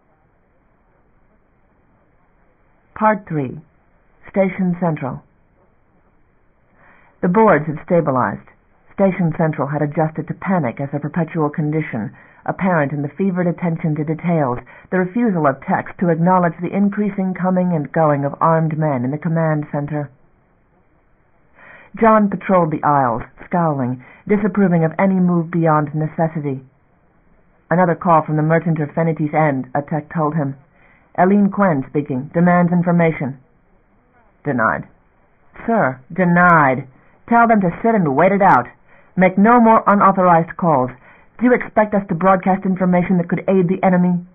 Part 3. Station Central. The boards had stabilized. Station Central had adjusted to panic as a perpetual condition, apparent in the fevered attention to details, the refusal of text to acknowledge the increasing coming and going of armed men in the command center. John patrolled the aisles, scowling, disapproving of any move beyond necessity. Another call from the Merchant of Fenity's End, a tech told him. "Eileen Quen speaking. Demands information." "Denied." "Sir, denied. Tell them to sit and wait it out. Make no more unauthorized calls. Do you expect us to broadcast information that could aid the enemy?"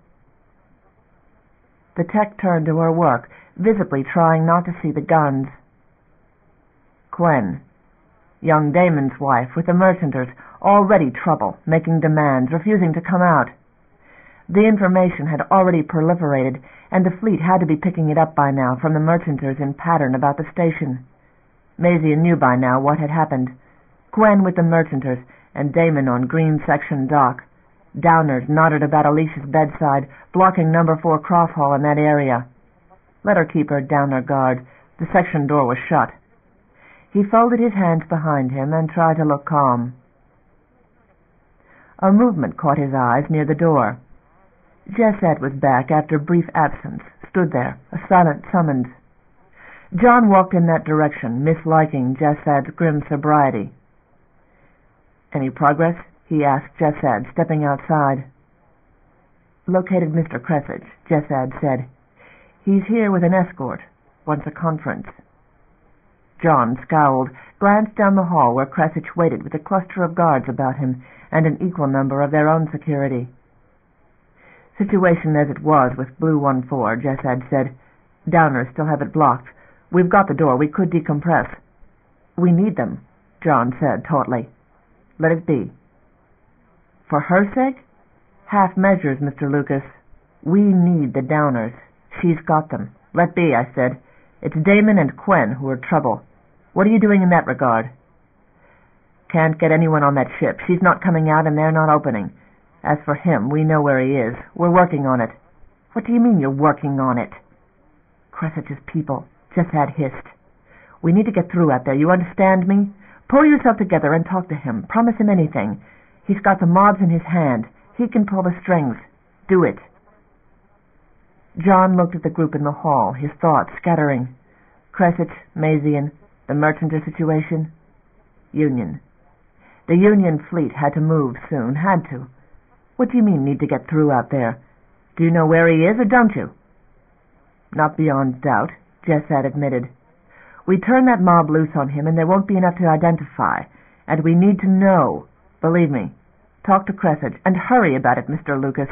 The tech turned to her work, visibly trying not to see the guns. "Quen, young Damon's wife, with the merchanters, already trouble, making demands, refusing to come out." The information had already proliferated, and the fleet had to be picking it up by now from the merchanters in pattern about the station. Maisie knew by now what had happened. Quen with the merchanters, and Damon on Green Section dock. Downers knotted about Alicia's bedside, blocking number 4 cross hall in that area. Let her keep her downer guard. The section door was shut. He folded his hands behind him and tried to look calm. A movement caught his eyes near the door. Jessette was back after brief absence, stood there, a silent summons. John walked in that direction, misliking Jessette's grim sobriety. "Any progress?" he asked Jessette, stepping outside. "Located Mr. Cressage," Jessette said. "He's here with an escort. wants a conference." John scowled, glanced down the hall where Kressich waited with a cluster of guards about him and an equal number of their own security. "Situation as it was with Blue 1-4, Jessad said. Downers still have it blocked. We've got the door. We could decompress." "We need them," John said tautly. "Let it be." "For her sake?" "Half measures, Mr. Lucas. We need the Downers. She's got them. Let be, I said. It's Damon and Quen who are trouble. What are you doing in that regard?" "Can't get anyone on that ship. She's not coming out and they're not opening. As for him, we know where he is. We're working on it." "What do you mean you're working on it?" "Kressich's people," Jessad hissed. "We need to get through out there. You understand me? Pull yourself together and talk to him. Promise him anything. He's got the mobs in his hand. He can pull the strings. Do it." John looked at the group in the hall, his thoughts scattering. Kressich, Mazian, the Merchanters situation. Union. The Union fleet had to move soon, had to. "What do you mean, need to get through out there? Do you know where he is, or don't you?" "Not beyond doubt," Jessad admitted. "We turn that mob loose on him and there won't be enough to identify. And we need to know. Believe me. Talk to Kressich, and hurry about it, Mr. Lucas."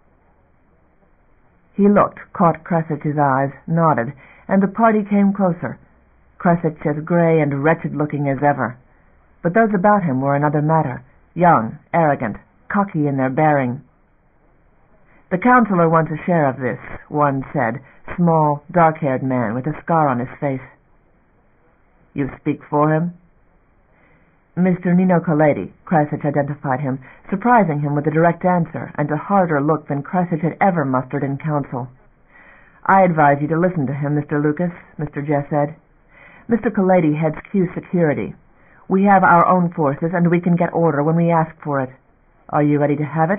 He looked, caught Kressich's eyes, nodded, and the party came closer. Kressich as gray and wretched-looking as ever. But those about him were another matter, young, arrogant, cocky in their bearing. "The counselor wants a share of this," one said, small, dark-haired man with a scar on his face. "You speak for him?" "Mr. Nino Colletti," Kressich identified him, surprising him with a direct answer and a harder look than Kressich had ever mustered in council. "I advise you to listen to him, Mr. Lucas," Mr. Jess said. "Mr. Colletti heads Q Security. We have our own forces, and we can get order when we ask for it. Are you ready to have it?"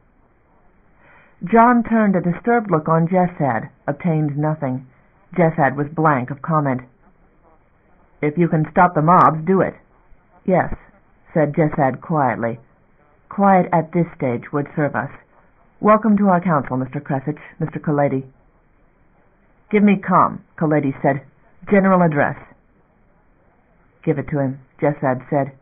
John turned a disturbed look on Jessad, obtained nothing. Jessad was blank of comment. "If you can stop the mobs, do it." "Yes," said Jessad quietly. "Quiet at this stage would serve us. Welcome to our council, Mr. Kressich, Mr. Colletti." "Give me comm," Colletti said. "General address." "Give it to him," Jessad said.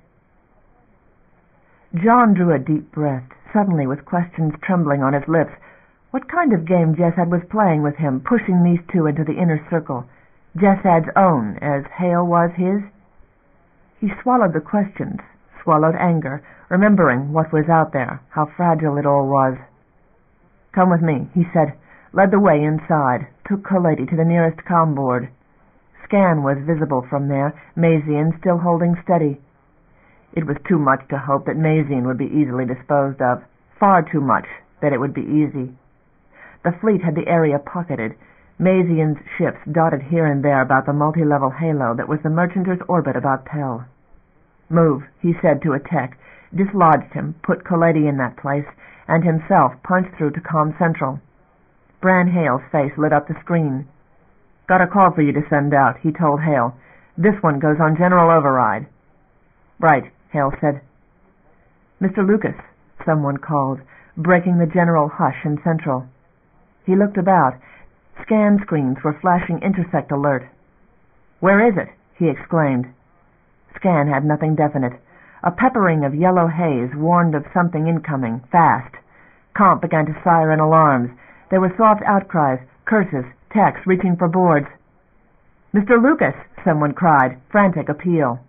John drew a deep breath, suddenly with questions trembling on his lips. What kind of game Jessad was playing with him, pushing these two into the inner circle? Jessad's own, as Hale was his? He swallowed the questions, swallowed anger, remembering what was out there, how fragile it all was. "Come with me," he said, led the way inside, took Colletti to the nearest comm board. Scan was visible from there, Mazian still holding steady. It was too much to hope that Mazian would be easily disposed of, far too much that it would be easy. The fleet had the area pocketed, Mazian's ships dotted here and there about the multi-level halo that was the Merchanters' orbit about Pell. "Move," he said to a tech, dislodged him, put Colletti in that place, and himself punched through to Comm Central. Bran Hale's face lit up the screen. "Got a call for you to send out," he told Hale. "This one goes on general override." "Right," Hale said. "Mr. Lucas," someone called, breaking the general hush in Central. He looked about. Scan screens were flashing intersect alert. "Where is it?" he exclaimed. Scan had nothing definite. A peppering of yellow haze warned of something incoming, fast. Comp began to siren alarms. There were soft outcries, curses, techs reaching for boards. "Mr. Lucas!" someone cried, frantic appeal.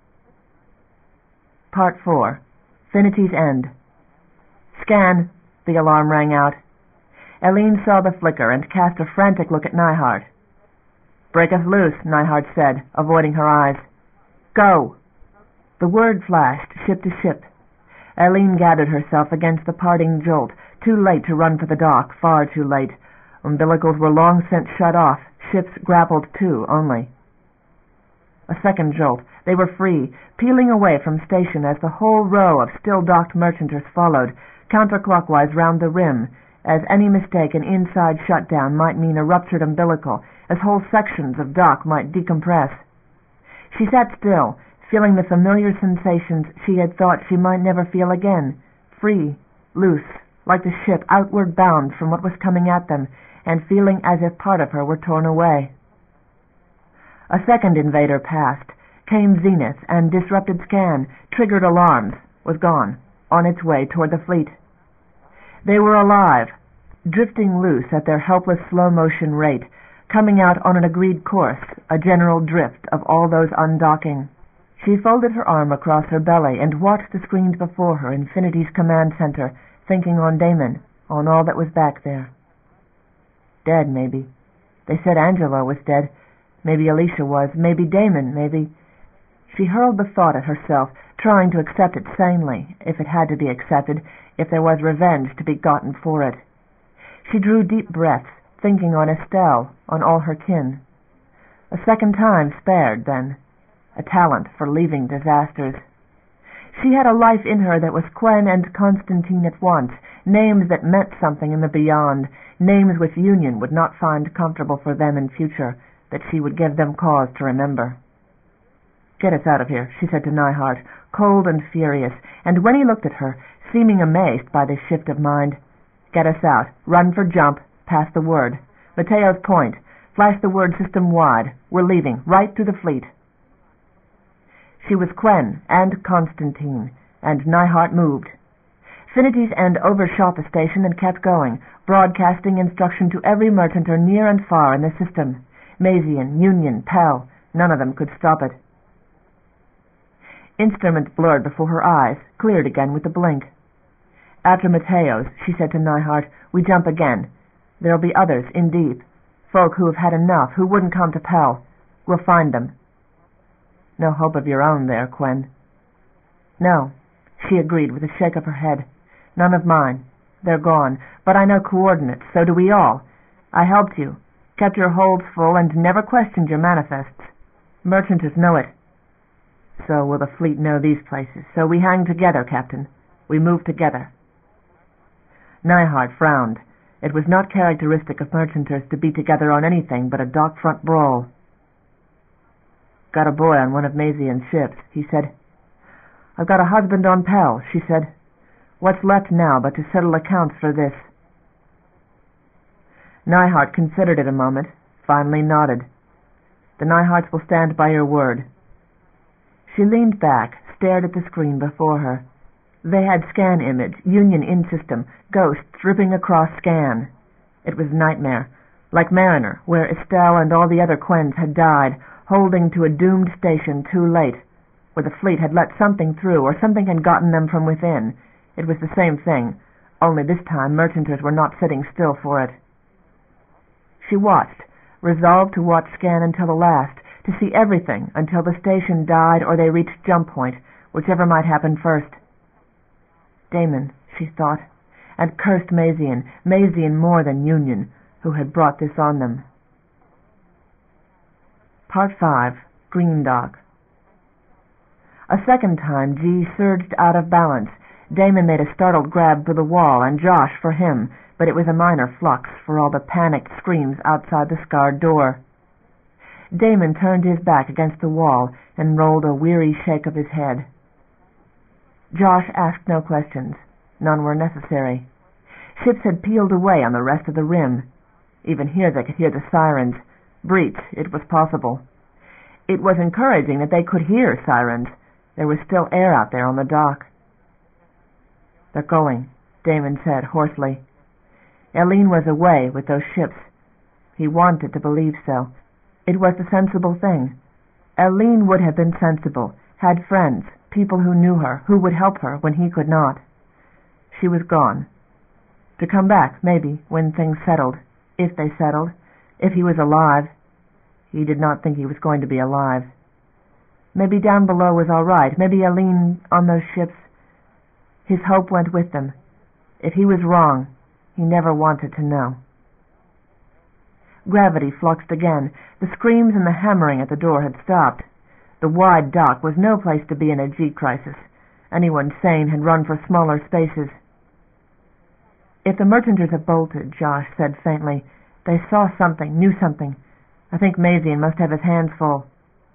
Part 4. Finity's End. "Scan!" the alarm rang out. Eileen saw the flicker and cast a frantic look at Neihart. "Break us loose," Neihart said, avoiding her eyes. "Go!" The word flashed, ship to ship. Eileen gathered herself against the parting jolt, too late to run for the dock, far too late. Umbilicals were long since shut off, ships grappled to only. A second jolt. They were free, peeling away from station as the whole row of still-docked Merchanters followed, counterclockwise round the rim, as any mistake in inside shutdown might mean a ruptured umbilical, as whole sections of dock might decompress. She sat still, feeling the familiar sensations she had thought she might never feel again, free, loose, like the ship outward bound from what was coming at them, and feeling as if part of her were torn away. A second invader passed, came zenith and disrupted scan, triggered alarms, was gone, on its way toward the fleet. They were alive, drifting loose at their helpless slow-motion rate, coming out on an agreed course, a general drift of all those undocking. She folded her arm across her belly and watched the screens before her, Infinity's command center, thinking on Damon, on all that was back there. Dead, maybe. They said Angela was dead. Maybe Alicia was. Maybe Damon. Maybe... She hurled the thought at herself, trying to accept it sanely, if it had to be accepted, if there was revenge to be gotten for it. She drew deep breaths, thinking on Estelle, on all her kin. A second time spared, then. A talent for leaving disasters. She had a life in her that was Quen and Constantine at once, names that meant something in the beyond, names which Union would not find comfortable for them in future, that she would give them cause to remember. "Get us out of here," she said to Neihardt, cold and furious, and when he looked at her, seeming amazed by this shift of mind, "Get us out. Run for jump. Pass the word. Mateo's Point. Flash the word system-wide. We're leaving, right through the fleet." She was Quen and Constantine, and Neihardt moved. Finity's end overshot the station and kept going, broadcasting instruction to every merchanter near and far in the system. Mazian, Union, Pell, none of them could stop it. Instruments blurred before her eyes, cleared again with the blink. "After Mateo's," she said to Neihardt, "we jump again. There'll be others in deep. Folk who have had enough, who wouldn't come to Pell. We'll find them." "No hope of your own there, Quen." "No," she agreed with a shake of her head. "None of mine. They're gone. But I know coordinates. So do we all. I helped you. Kept your holds full and never questioned your manifests. Merchanters know it. So will the fleet know these places. So we hang together, Captain. We move together." Neihardt frowned. It was not characteristic of merchanters to be together on anything but a dock-front brawl. "Got a boy on one of Mazian's ships," he said. "I've got a husband on Pell," she said. "What's left now but to settle accounts for this?" Neihardt considered it a moment, finally nodded. "The Neihardts will stand by your word." She leaned back, stared at the screen before her. They had scan image, Union in-system, ghosts dripping across scan. It was nightmare, like Mariner, where Estelle and all the other Quens had died, holding to a doomed station too late, where the fleet had let something through, or something had gotten them from within. It was the same thing, only this time merchanters were not sitting still for it. She watched, resolved to watch scan until the last, to see everything until the station died or they reached jump point, whichever might happen first. Damon, she thought, and cursed Mazian more than Union, who had brought this on them. Part 5. Green Dock. A second time G surged out of balance. Damon made a startled grab for the wall, and Josh for him, but it was a minor flux for all the panicked screams outside the scarred door. Damon turned his back against the wall and rolled a weary shake of his head. Josh asked no questions. None were necessary. Ships had peeled away on the rest of the rim. Even here they could hear the sirens. Breach, it was possible. It was encouraging that they could hear sirens. There was still air out there on the dock. "They're going," Damon said hoarsely. Eileen was away with those ships. He wanted to believe so. It was the sensible thing. Eileen would have been sensible, had friends, people who knew her, who would help her when he could not. She was gone. To come back, maybe, when things settled, if they settled, if he was alive. He did not think he was going to be alive. Maybe down below was all right. Maybe Eileen on those ships. His hope went with them. If he was wrong, he never wanted to know. Gravity fluxed again. The screams and the hammering at the door had stopped. The wide dock was no place to be in a G crisis. Anyone sane had run for smaller spaces. "If the merchanters have bolted," Josh said faintly, "they saw something, knew something. I think Mazian must have his hands full."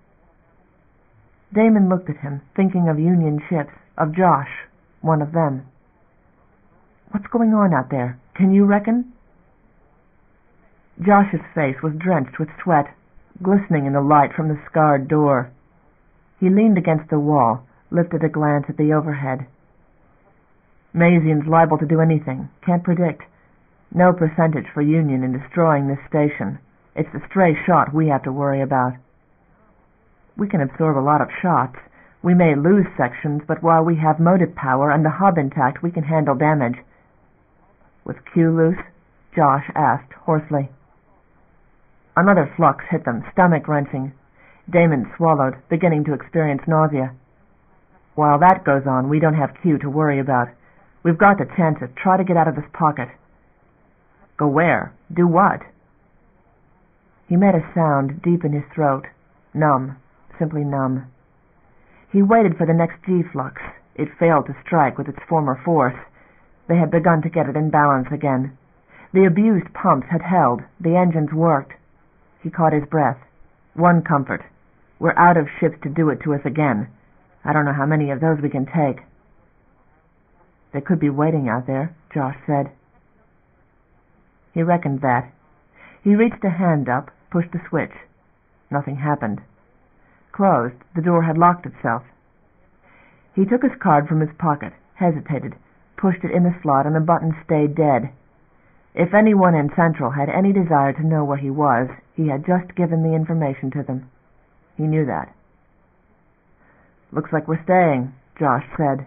Damon looked at him, thinking of Union ships, of Josh, one of them. "What's going on out there? Can you reckon?" Josh's face was drenched with sweat. glistening in the light from the scarred door. He leaned against the wall, lifted a glance at the overhead. Mazian's liable to do anything. Can't predict. No percentage for Union in destroying this station. It's the stray shot we have to worry about. We can absorb a lot of shots. We may lose sections, but while we have motive power and the hub intact, we can handle damage. Was Q loose? Josh asked hoarsely. Another flux hit them, stomach-wrenching. Damon swallowed, beginning to experience nausea. While that goes on, we don't have Q to worry about. We've got the chance to try to get out of this pocket. Go where? Do what? He made a sound deep in his throat. Numb. Simply numb. He waited for the next G-flux. It failed to strike with its former force. They had begun to get it in balance again. The abused pumps had held. The engines worked. He caught his breath. One comfort. We're out of ships to do it to us again. I don't know how many of those we can take. They could be waiting out there, Josh said. He reckoned that. He reached a hand up, pushed the switch. Nothing happened. Closed, the door had locked itself. He took his card from his pocket, hesitated, pushed it in the slot, and the button stayed dead. If anyone in Central had any desire to know where he was, he had just given the information to them. He knew that. Looks like we're staying, Josh said.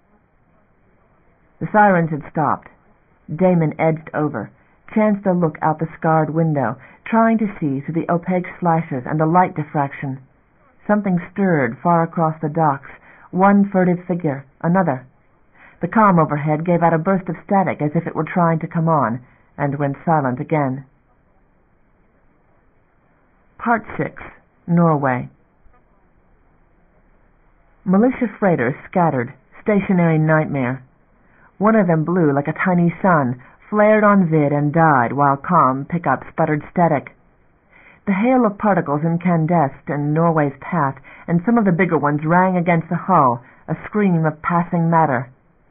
The sirens had stopped. Damon edged over, chanced a look out the scarred window, trying to see through the opaque slashes and the light diffraction. Something stirred far across the docks, one furtive figure, another. The comm overhead gave out a burst of static as if it were trying to come on, and went silent again. Part 6. Norway. Militia freighters scattered, stationary nightmare. One of them blew like a tiny sun, flared on vid and died, while comm pickup sputtered static. The hail of particles incandesced in Norway's path, and some of the bigger ones rang against the hull, a scream of passing matter.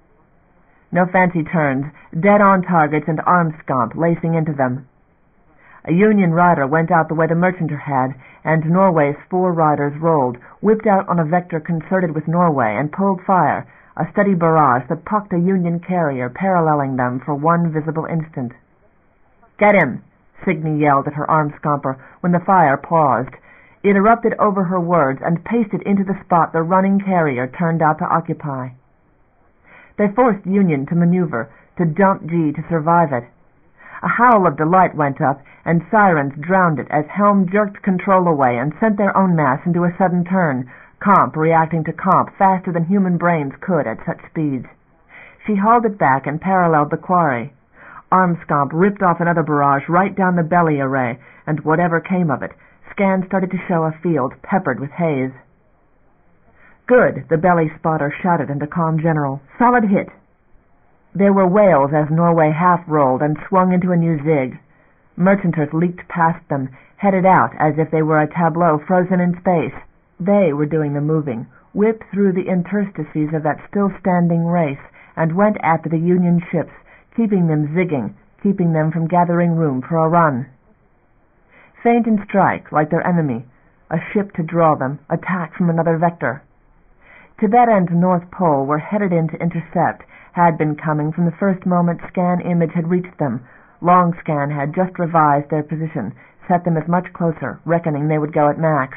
No fancy turns, dead-on targets and arm-scomp lacing into them. A Union rider went out the way the Merchantr had, and Norway's 4 riders rolled, whipped out on a vector concerted with Norway, and pulled fire, a steady barrage that pucked a Union carrier paralleling them for one visible instant. "Get him!" Signy yelled at her arm-scomper when the fire paused. It erupted over her words and pasted into the spot the running carrier turned out to occupy. They forced Union to maneuver, to dump G to survive it. A howl of delight went up, and sirens drowned it as Helm jerked control away and sent their own mass into a sudden turn, comp reacting to comp faster than human brains could at such speeds. She hauled it back and paralleled the quarry. Armscomp ripped off another barrage right down the belly array, and whatever came of it, scans started to show a field peppered with haze. "Good," the belly spotter shouted into comm general. "Solid hit." There were wails as Norway half-rolled and swung into a new zig. Merchanters leaped past them, headed out as if they were a tableau frozen in space. They were doing the moving, whipped through the interstices of that still-standing race, and went after the Union ships, keeping them zigging, keeping them from gathering room for a run. Feint and strike, like their enemy, a ship to draw them, attack from another vector. Tibet and North Pole were headed in to intercept, had been coming from the first moment scan image had reached them. Long scan had just revised their position, set them as much closer, reckoning they would go at max.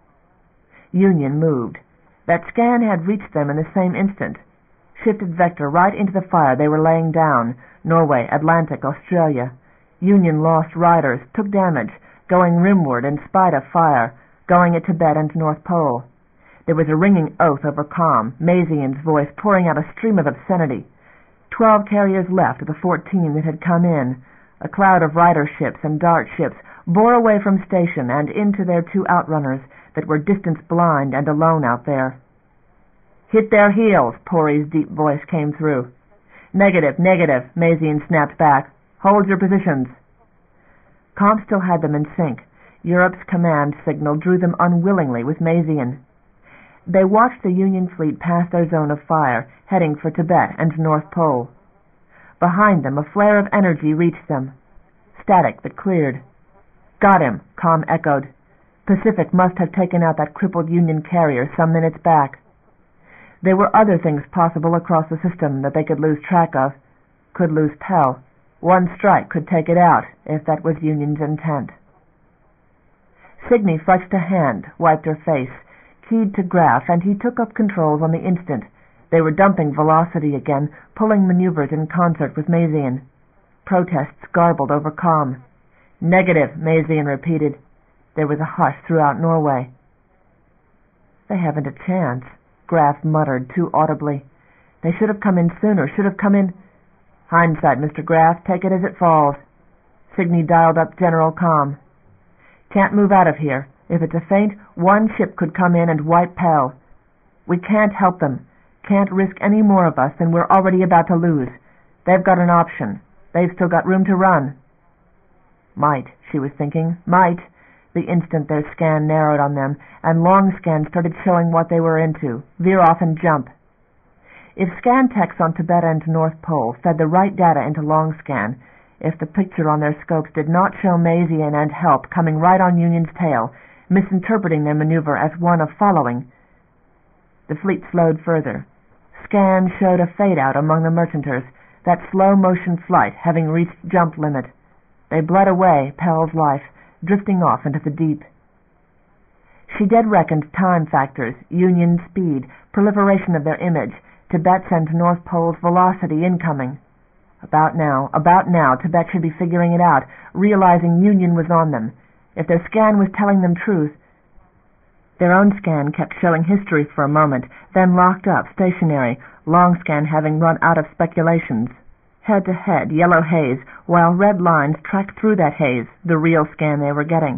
Union moved. That scan had reached them in the same instant. Shifted vector right into the fire they were laying down. Norway, Atlantic, Australia. Union lost riders, took damage, going rimward in spite of fire, going at Tibet and North Pole. There was a ringing oath over comm, Mazian's voice pouring out a stream of obscenity. 12 carriers left of the 14 that had come in. A cloud of rider ships and dart ships bore away from station and into their 2 outrunners that were distance blind and alone out there. "Hit their heels," Pori's deep voice came through. "Negative, negative," Mazian snapped back. "Hold your positions." Comm still had them in sync. Europe's command signal drew them unwillingly with Mazian. They watched the Union fleet pass their zone of fire, heading for Tibet and North Pole. Behind them, a flare of energy reached them. Static, but cleared. "Got him," comm echoed. Pacific must have taken out that crippled Union carrier some minutes back. There were other things possible across the system that they could lose track of, could lose Pell. One strike could take it out, if that was Union's intent. Signe flexed a hand, wiped her face, keyed to Graf, and he took up controls on the instant. They were dumping velocity again, pulling maneuvers in concert with Mazian. Protests garbled over comm. "Negative," Mazian repeated. There was a hush throughout Norway. "They haven't a chance," Graf muttered too audibly. "They should have come in sooner, should have come in—" "Hindsight, Mr. Graf. Take it as it falls." Signe dialed up General Comm. "Can't move out of here. If it's a feint, one ship could come in and wipe Pell. We can't help them. Can't risk any more of us than we're already about to lose. They've got an option. They've still got room to run." Might, she was thinking, might, the instant their scan narrowed on them, and long scan started showing what they were into, veer off and jump. If scan techs on Tibet and North Pole fed the right data into long scan, if the picture on their scopes did not show Mazian and help coming right on Union's tail, misinterpreting their maneuver as one of following, the fleet slowed further. Scan showed a fade-out among the merchanters, that slow-motion flight having reached jump limit. They bled away, Pell's life, drifting off into the deep. She dead-reckoned time factors, Union speed, proliferation of their image, Tibet's and North Pole's velocity incoming. About now, Tibet should be figuring it out, realizing Union was on them. If their scan was telling them truth. Their own scan kept showing history for a moment, then locked up, stationary, long scan having run out of speculations. Head-to-head, yellow haze, while red lines tracked through that haze, the real scan they were getting.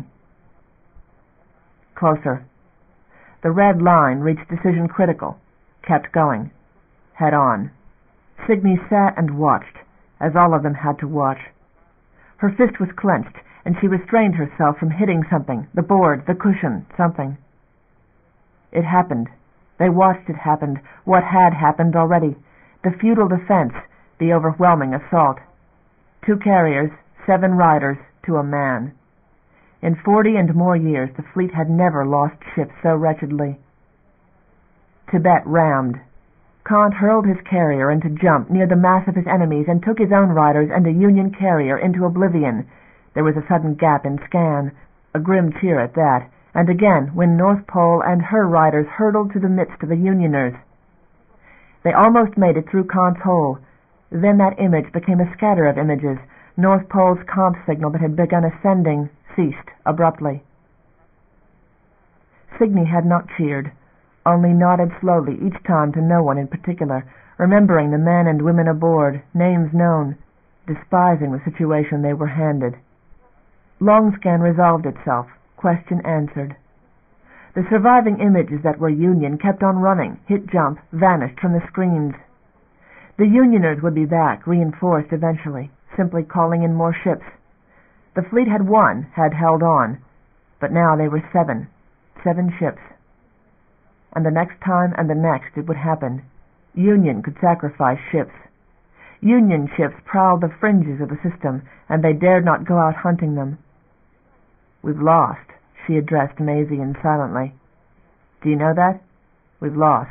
Closer. The red line reached decision critical, kept going. Head on. Signe sat and watched, as all of them had to watch. Her fist was clenched, and she restrained herself from hitting something, the board, the cushion, something. It happened. They watched it happen, what had happened already. The futile defense, the overwhelming assault. 2 carriers, 7 riders, to a man. In 40 and more years the fleet had never lost ships so wretchedly. Tibet rammed. Kant hurled his carrier into jump near the mass of his enemies and took his own riders and a Union carrier into oblivion. There was a sudden gap in scan, a grim cheer at that, and again when North Pole and her riders hurtled to the midst of the Unioners. They almost made it through Kant's hole. Then that image became a scatter of images. North Pole's comp signal that had begun ascending ceased abruptly. Signe had not cheered, only nodded slowly each time to no one in particular, remembering the men and women aboard, names known, despising the situation they were handed. Long scan resolved itself, question answered. The surviving images that were Union kept on running, hit jump, vanished from the screens. The Unioners would be back, reinforced eventually, simply calling in more ships. The fleet had won, had held on, but now they were 7 ships. And the next time and the next it would happen. Union could sacrifice ships. Union ships prowled the fringes of the system, and they dared not go out hunting them. "We've lost," she addressed Mazian silently. "Do you know that? We've lost."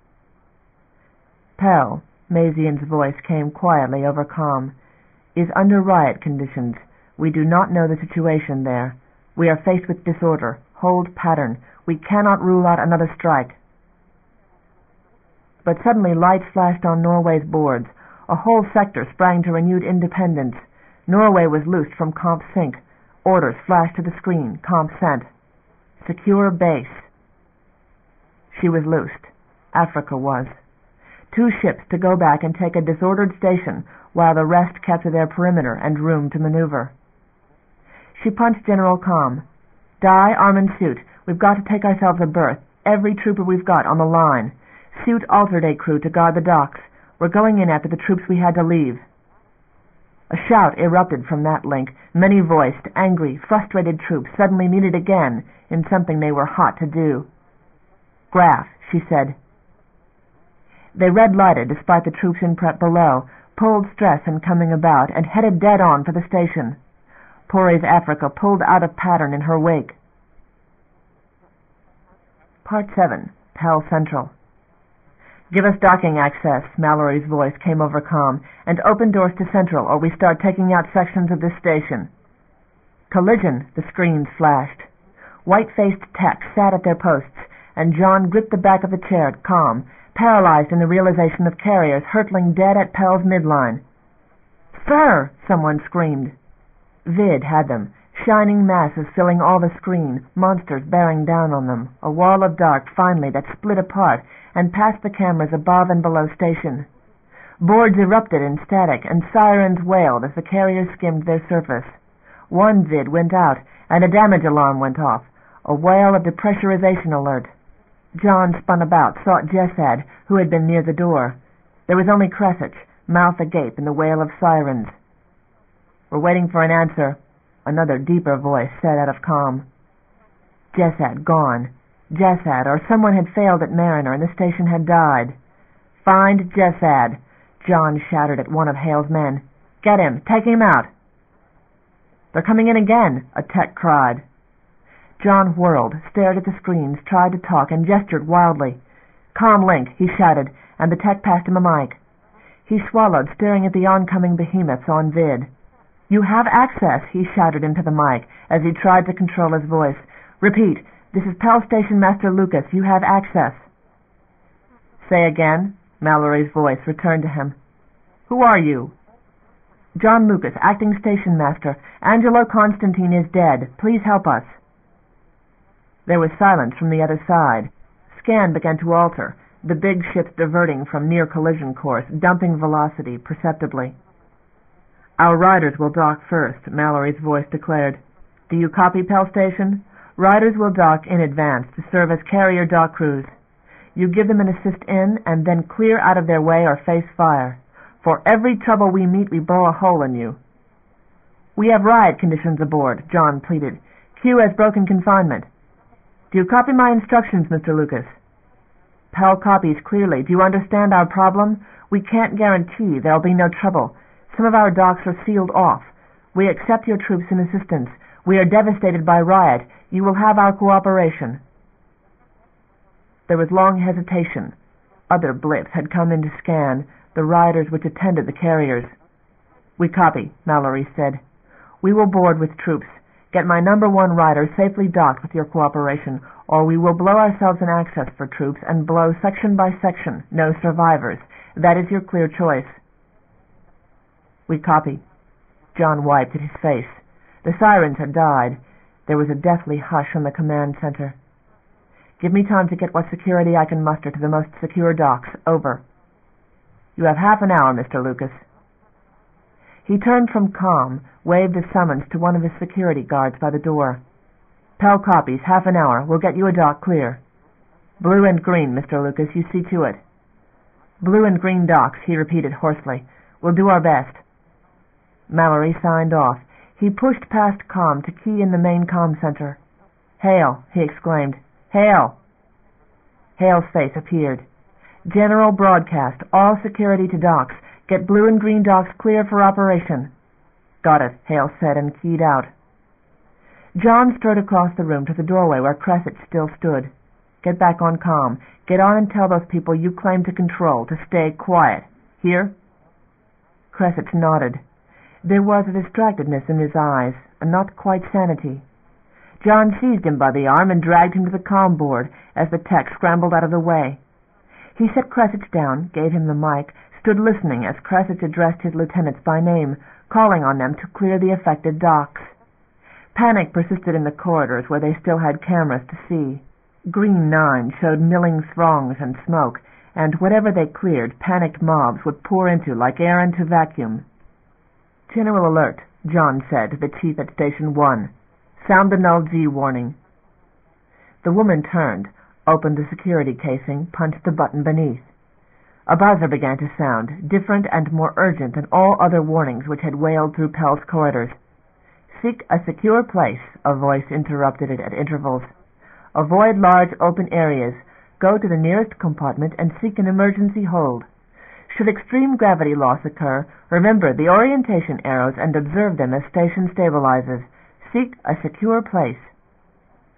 Pell, Mazian's voice came quietly over comm, "is under riot conditions. We do not know the situation there. We are faced with disorder. Hold pattern. We cannot rule out another strike." But suddenly lights flashed on Norway's boards. A whole sector sprang to renewed independence. Norway was loosed from Comp Sync. Orders flashed to the screen. Comp sent. Secure base. She was loosed. Africa was. 2 ships to go back and take a disordered station while the rest kept to their perimeter and room to maneuver. She punched General Comm. "Die, arm and shoot. We've got to take ourselves a berth. Every trooper we've got on the line. Shoot alternate crew to guard the docks. We're going in after the troops we had to leave." A shout erupted from that link, many-voiced, angry, frustrated troops suddenly needed again in something they were hot to do. "Graf," she said. They red-lighted despite the troops in prep below, pulled stress and coming about, and headed dead on for the station. Pori's Africa pulled out of pattern in her wake. Part 7. Pell Central. "Give us docking access," Mallory's voice came over comm, "and open doors to Central, or we start taking out sections of this station." "Collision," the screens flashed. White-faced techs sat at their posts, and John gripped the back of the chair at comm, paralyzed in the realization of carriers hurtling dead at Pell's midline. "Sir!" someone screamed. Vid had them, shining masses filling all the screen, monsters bearing down on them, a wall of dark finally that split apart and past the cameras above and below station. Boards erupted in static, and sirens wailed as the carriers skimmed their surface. One vid went out, and a damage alarm went off, a wail of depressurization alert. John spun about, sought Jessad, who had been near the door. There was only Kressich, mouth agape in the wail of sirens. "We're waiting for an answer," another deeper voice said out of comm. Jessad gone. Jessad, or someone had failed at Mariner and the station had died. "Find Jessad," John shouted at one of Hale's men. "Get him! Take him out!" "They're coming in again," a tech cried. John whirled, stared at the screens, tried to talk, and gestured wildly. "Comm link," he shouted, and the tech passed him a mic. He swallowed, staring at the oncoming behemoths on vid. "You have access," he shouted into the mic as he tried to control his voice. "Repeat, this is Pell Station Master Lucas. You have access." "Say again," Mallory's voice returned to him. "Who are you?" "John Lucas, acting station master. Angelo Constantine is dead. Please help us." There was silence from the other side. Scan began to alter, the big ships diverting from near collision course, dumping velocity perceptibly. "Our riders will dock first," Mallory's voice declared. "Do you copy, Pell Station? Riders will dock in advance to serve as carrier dock crews. You give them an assist in, and then clear out of their way or face fire. For every trouble we meet, we blow a hole in you." "We have riot conditions aboard," John pleaded. "Q has broken confinement." "Do you copy my instructions, Mr. Lucas?" "Pell copies clearly. Do you understand our problem? We can't guarantee there'll be no trouble. Some of our docks are sealed off. We accept your troops in assistance. We are devastated by riot. You will have our cooperation." There was long hesitation. Other blips had come into scan, the riders which attended the carriers. "We copy," Mallory said. "We will board with troops. Get my number 1 rider safely docked with your cooperation, or we will blow ourselves in access for troops and blow section by section. No survivors. That is your clear choice." "We copy." John wiped at his face. The sirens had died. There was a deathly hush in the command center. "Give me time to get what security I can muster to the most secure docks. Over." "You have half an hour, Mr. Lucas." He turned from comm, waved a summons to one of his security guards by the door. "Pell copies. Half an hour. We'll get you a dock clear." "Blue and green, Mr. Lucas. You see to it." "Blue and green docks," he repeated hoarsely. "We'll do our best." Mallory signed off. He pushed past comm to key in the main comm center. "Hale," he exclaimed. "Hale!" Hale's face appeared. "General broadcast. All security to docks. Get blue and green docks clear for operation." "Got it," Hale said, and keyed out. John strode across the room to the doorway where Kressich still stood. "Get back on comm. Get on and tell those people you claim to control to stay quiet. Hear?" Kressich nodded. There was a distractedness in his eyes, and not quite sanity. John seized him by the arm and dragged him to the comm board as the tech scrambled out of the way. He set Kressich down, gave him the mic, stood listening as Kressich addressed his lieutenants by name, calling on them to clear the affected docks. Panic persisted in the corridors where they still had cameras to see. Green 9 showed milling throngs and smoke, and whatever they cleared, panicked mobs would pour into like air into vacuum. "General alert," John said to the chief at Station 1. "Sound the null G warning." The woman turned, opened the security casing, punched the button beneath. A buzzer began to sound, different and more urgent than all other warnings which had wailed through Pell's corridors. "Seek a secure place," a voice interrupted it at intervals. "Avoid large open areas. Go to the nearest compartment and seek an emergency hold. Should extreme gravity loss occur, remember the orientation arrows and observe them as station stabilizes. Seek a secure place."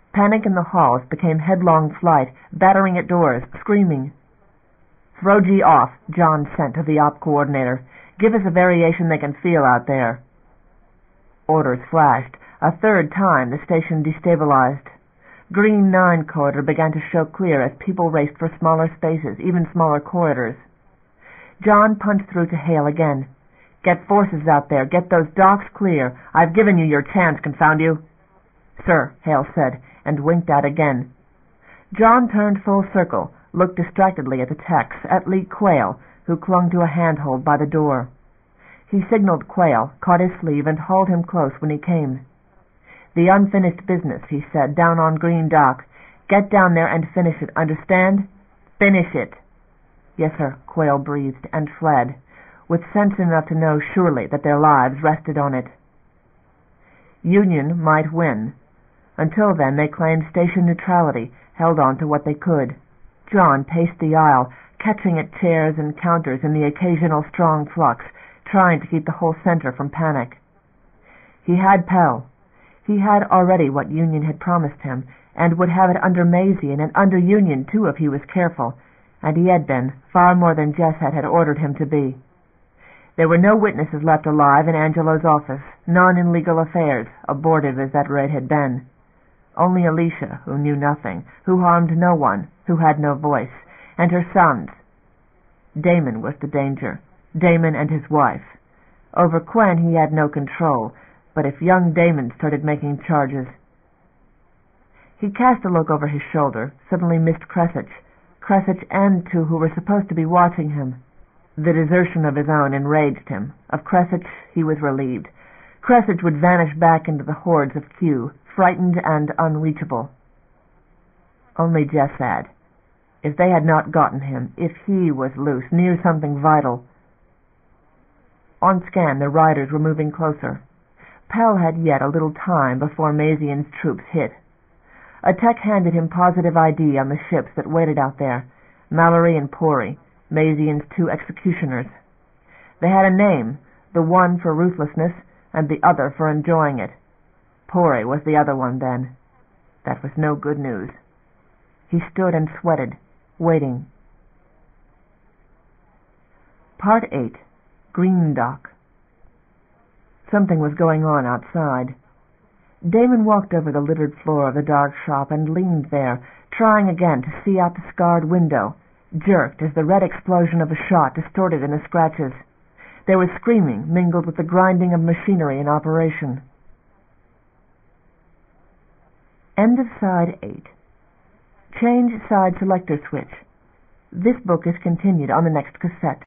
Panic in the halls became headlong flight, battering at doors, screaming. "Throw G off," John sent to the op coordinator. "Give us a variation they can feel out there." Orders flashed. A third time the station destabilized. Green 9 corridor began to show clear as people raced for smaller spaces, even smaller corridors. John punched through to Hale again. "Get forces out there. Get those docks clear. I've given you your chance, confound you." "Sir," Hale said, and winked out again. John turned full circle, looked distractedly at the techs, at Lee Quayle, who clung to a handhold by the door. He signaled Quayle, caught his sleeve, and hauled him close when he came. "The unfinished business," he said, "down on Green Dock. Get down there and finish it, understand? Finish it." "Yes, sir," Quayle breathed, and fled, with sense enough to know surely that their lives rested on it. Union might win. Until then they claimed station neutrality, held on to what they could. John paced the aisle, catching at chairs and counters in the occasional strong flux, trying to keep the whole center from panic. He had Pell. He had already what Union had promised him, and would have it under Mazian and under Union too if he was careful, and he had been, far more than Jesset had ordered him to be. There were no witnesses left alive in Angelo's office, none in legal affairs, abortive as that raid had been. Only Alicia, who knew nothing, who harmed no one, who had no voice, and her sons. Damon was the danger. Damon and his wife. Over Quen he had no control, but if young Damon started making charges... He cast a look over his shoulder, suddenly missed Kressich and two who were supposed to be watching him. The desertion of his own enraged him. Of Kressich he was relieved. Kressich would vanish back into the hordes of Q, frightened and unreachable. Only Jesad. If they had not gotten him, if he was loose, near something vital... On scan the riders were moving closer. Pell had yet a little time before Mazian's troops hit. A tech handed him positive ID on the ships that waited out there, Mallory and Pori, Mazian's two executioners. They had a name, the one for ruthlessness and the other for enjoying it. Pori was the other one then. That was no good news. He stood and sweated, waiting. Part 8. Green Dock. Something was going on outside. Damon walked over the littered floor of the dark shop and leaned there, trying again to see out the scarred window, jerked as the red explosion of a shot distorted in the scratches. There was screaming mingled with the grinding of machinery in operation. End of Side 8. Change side selector switch. This book is continued on the next cassette.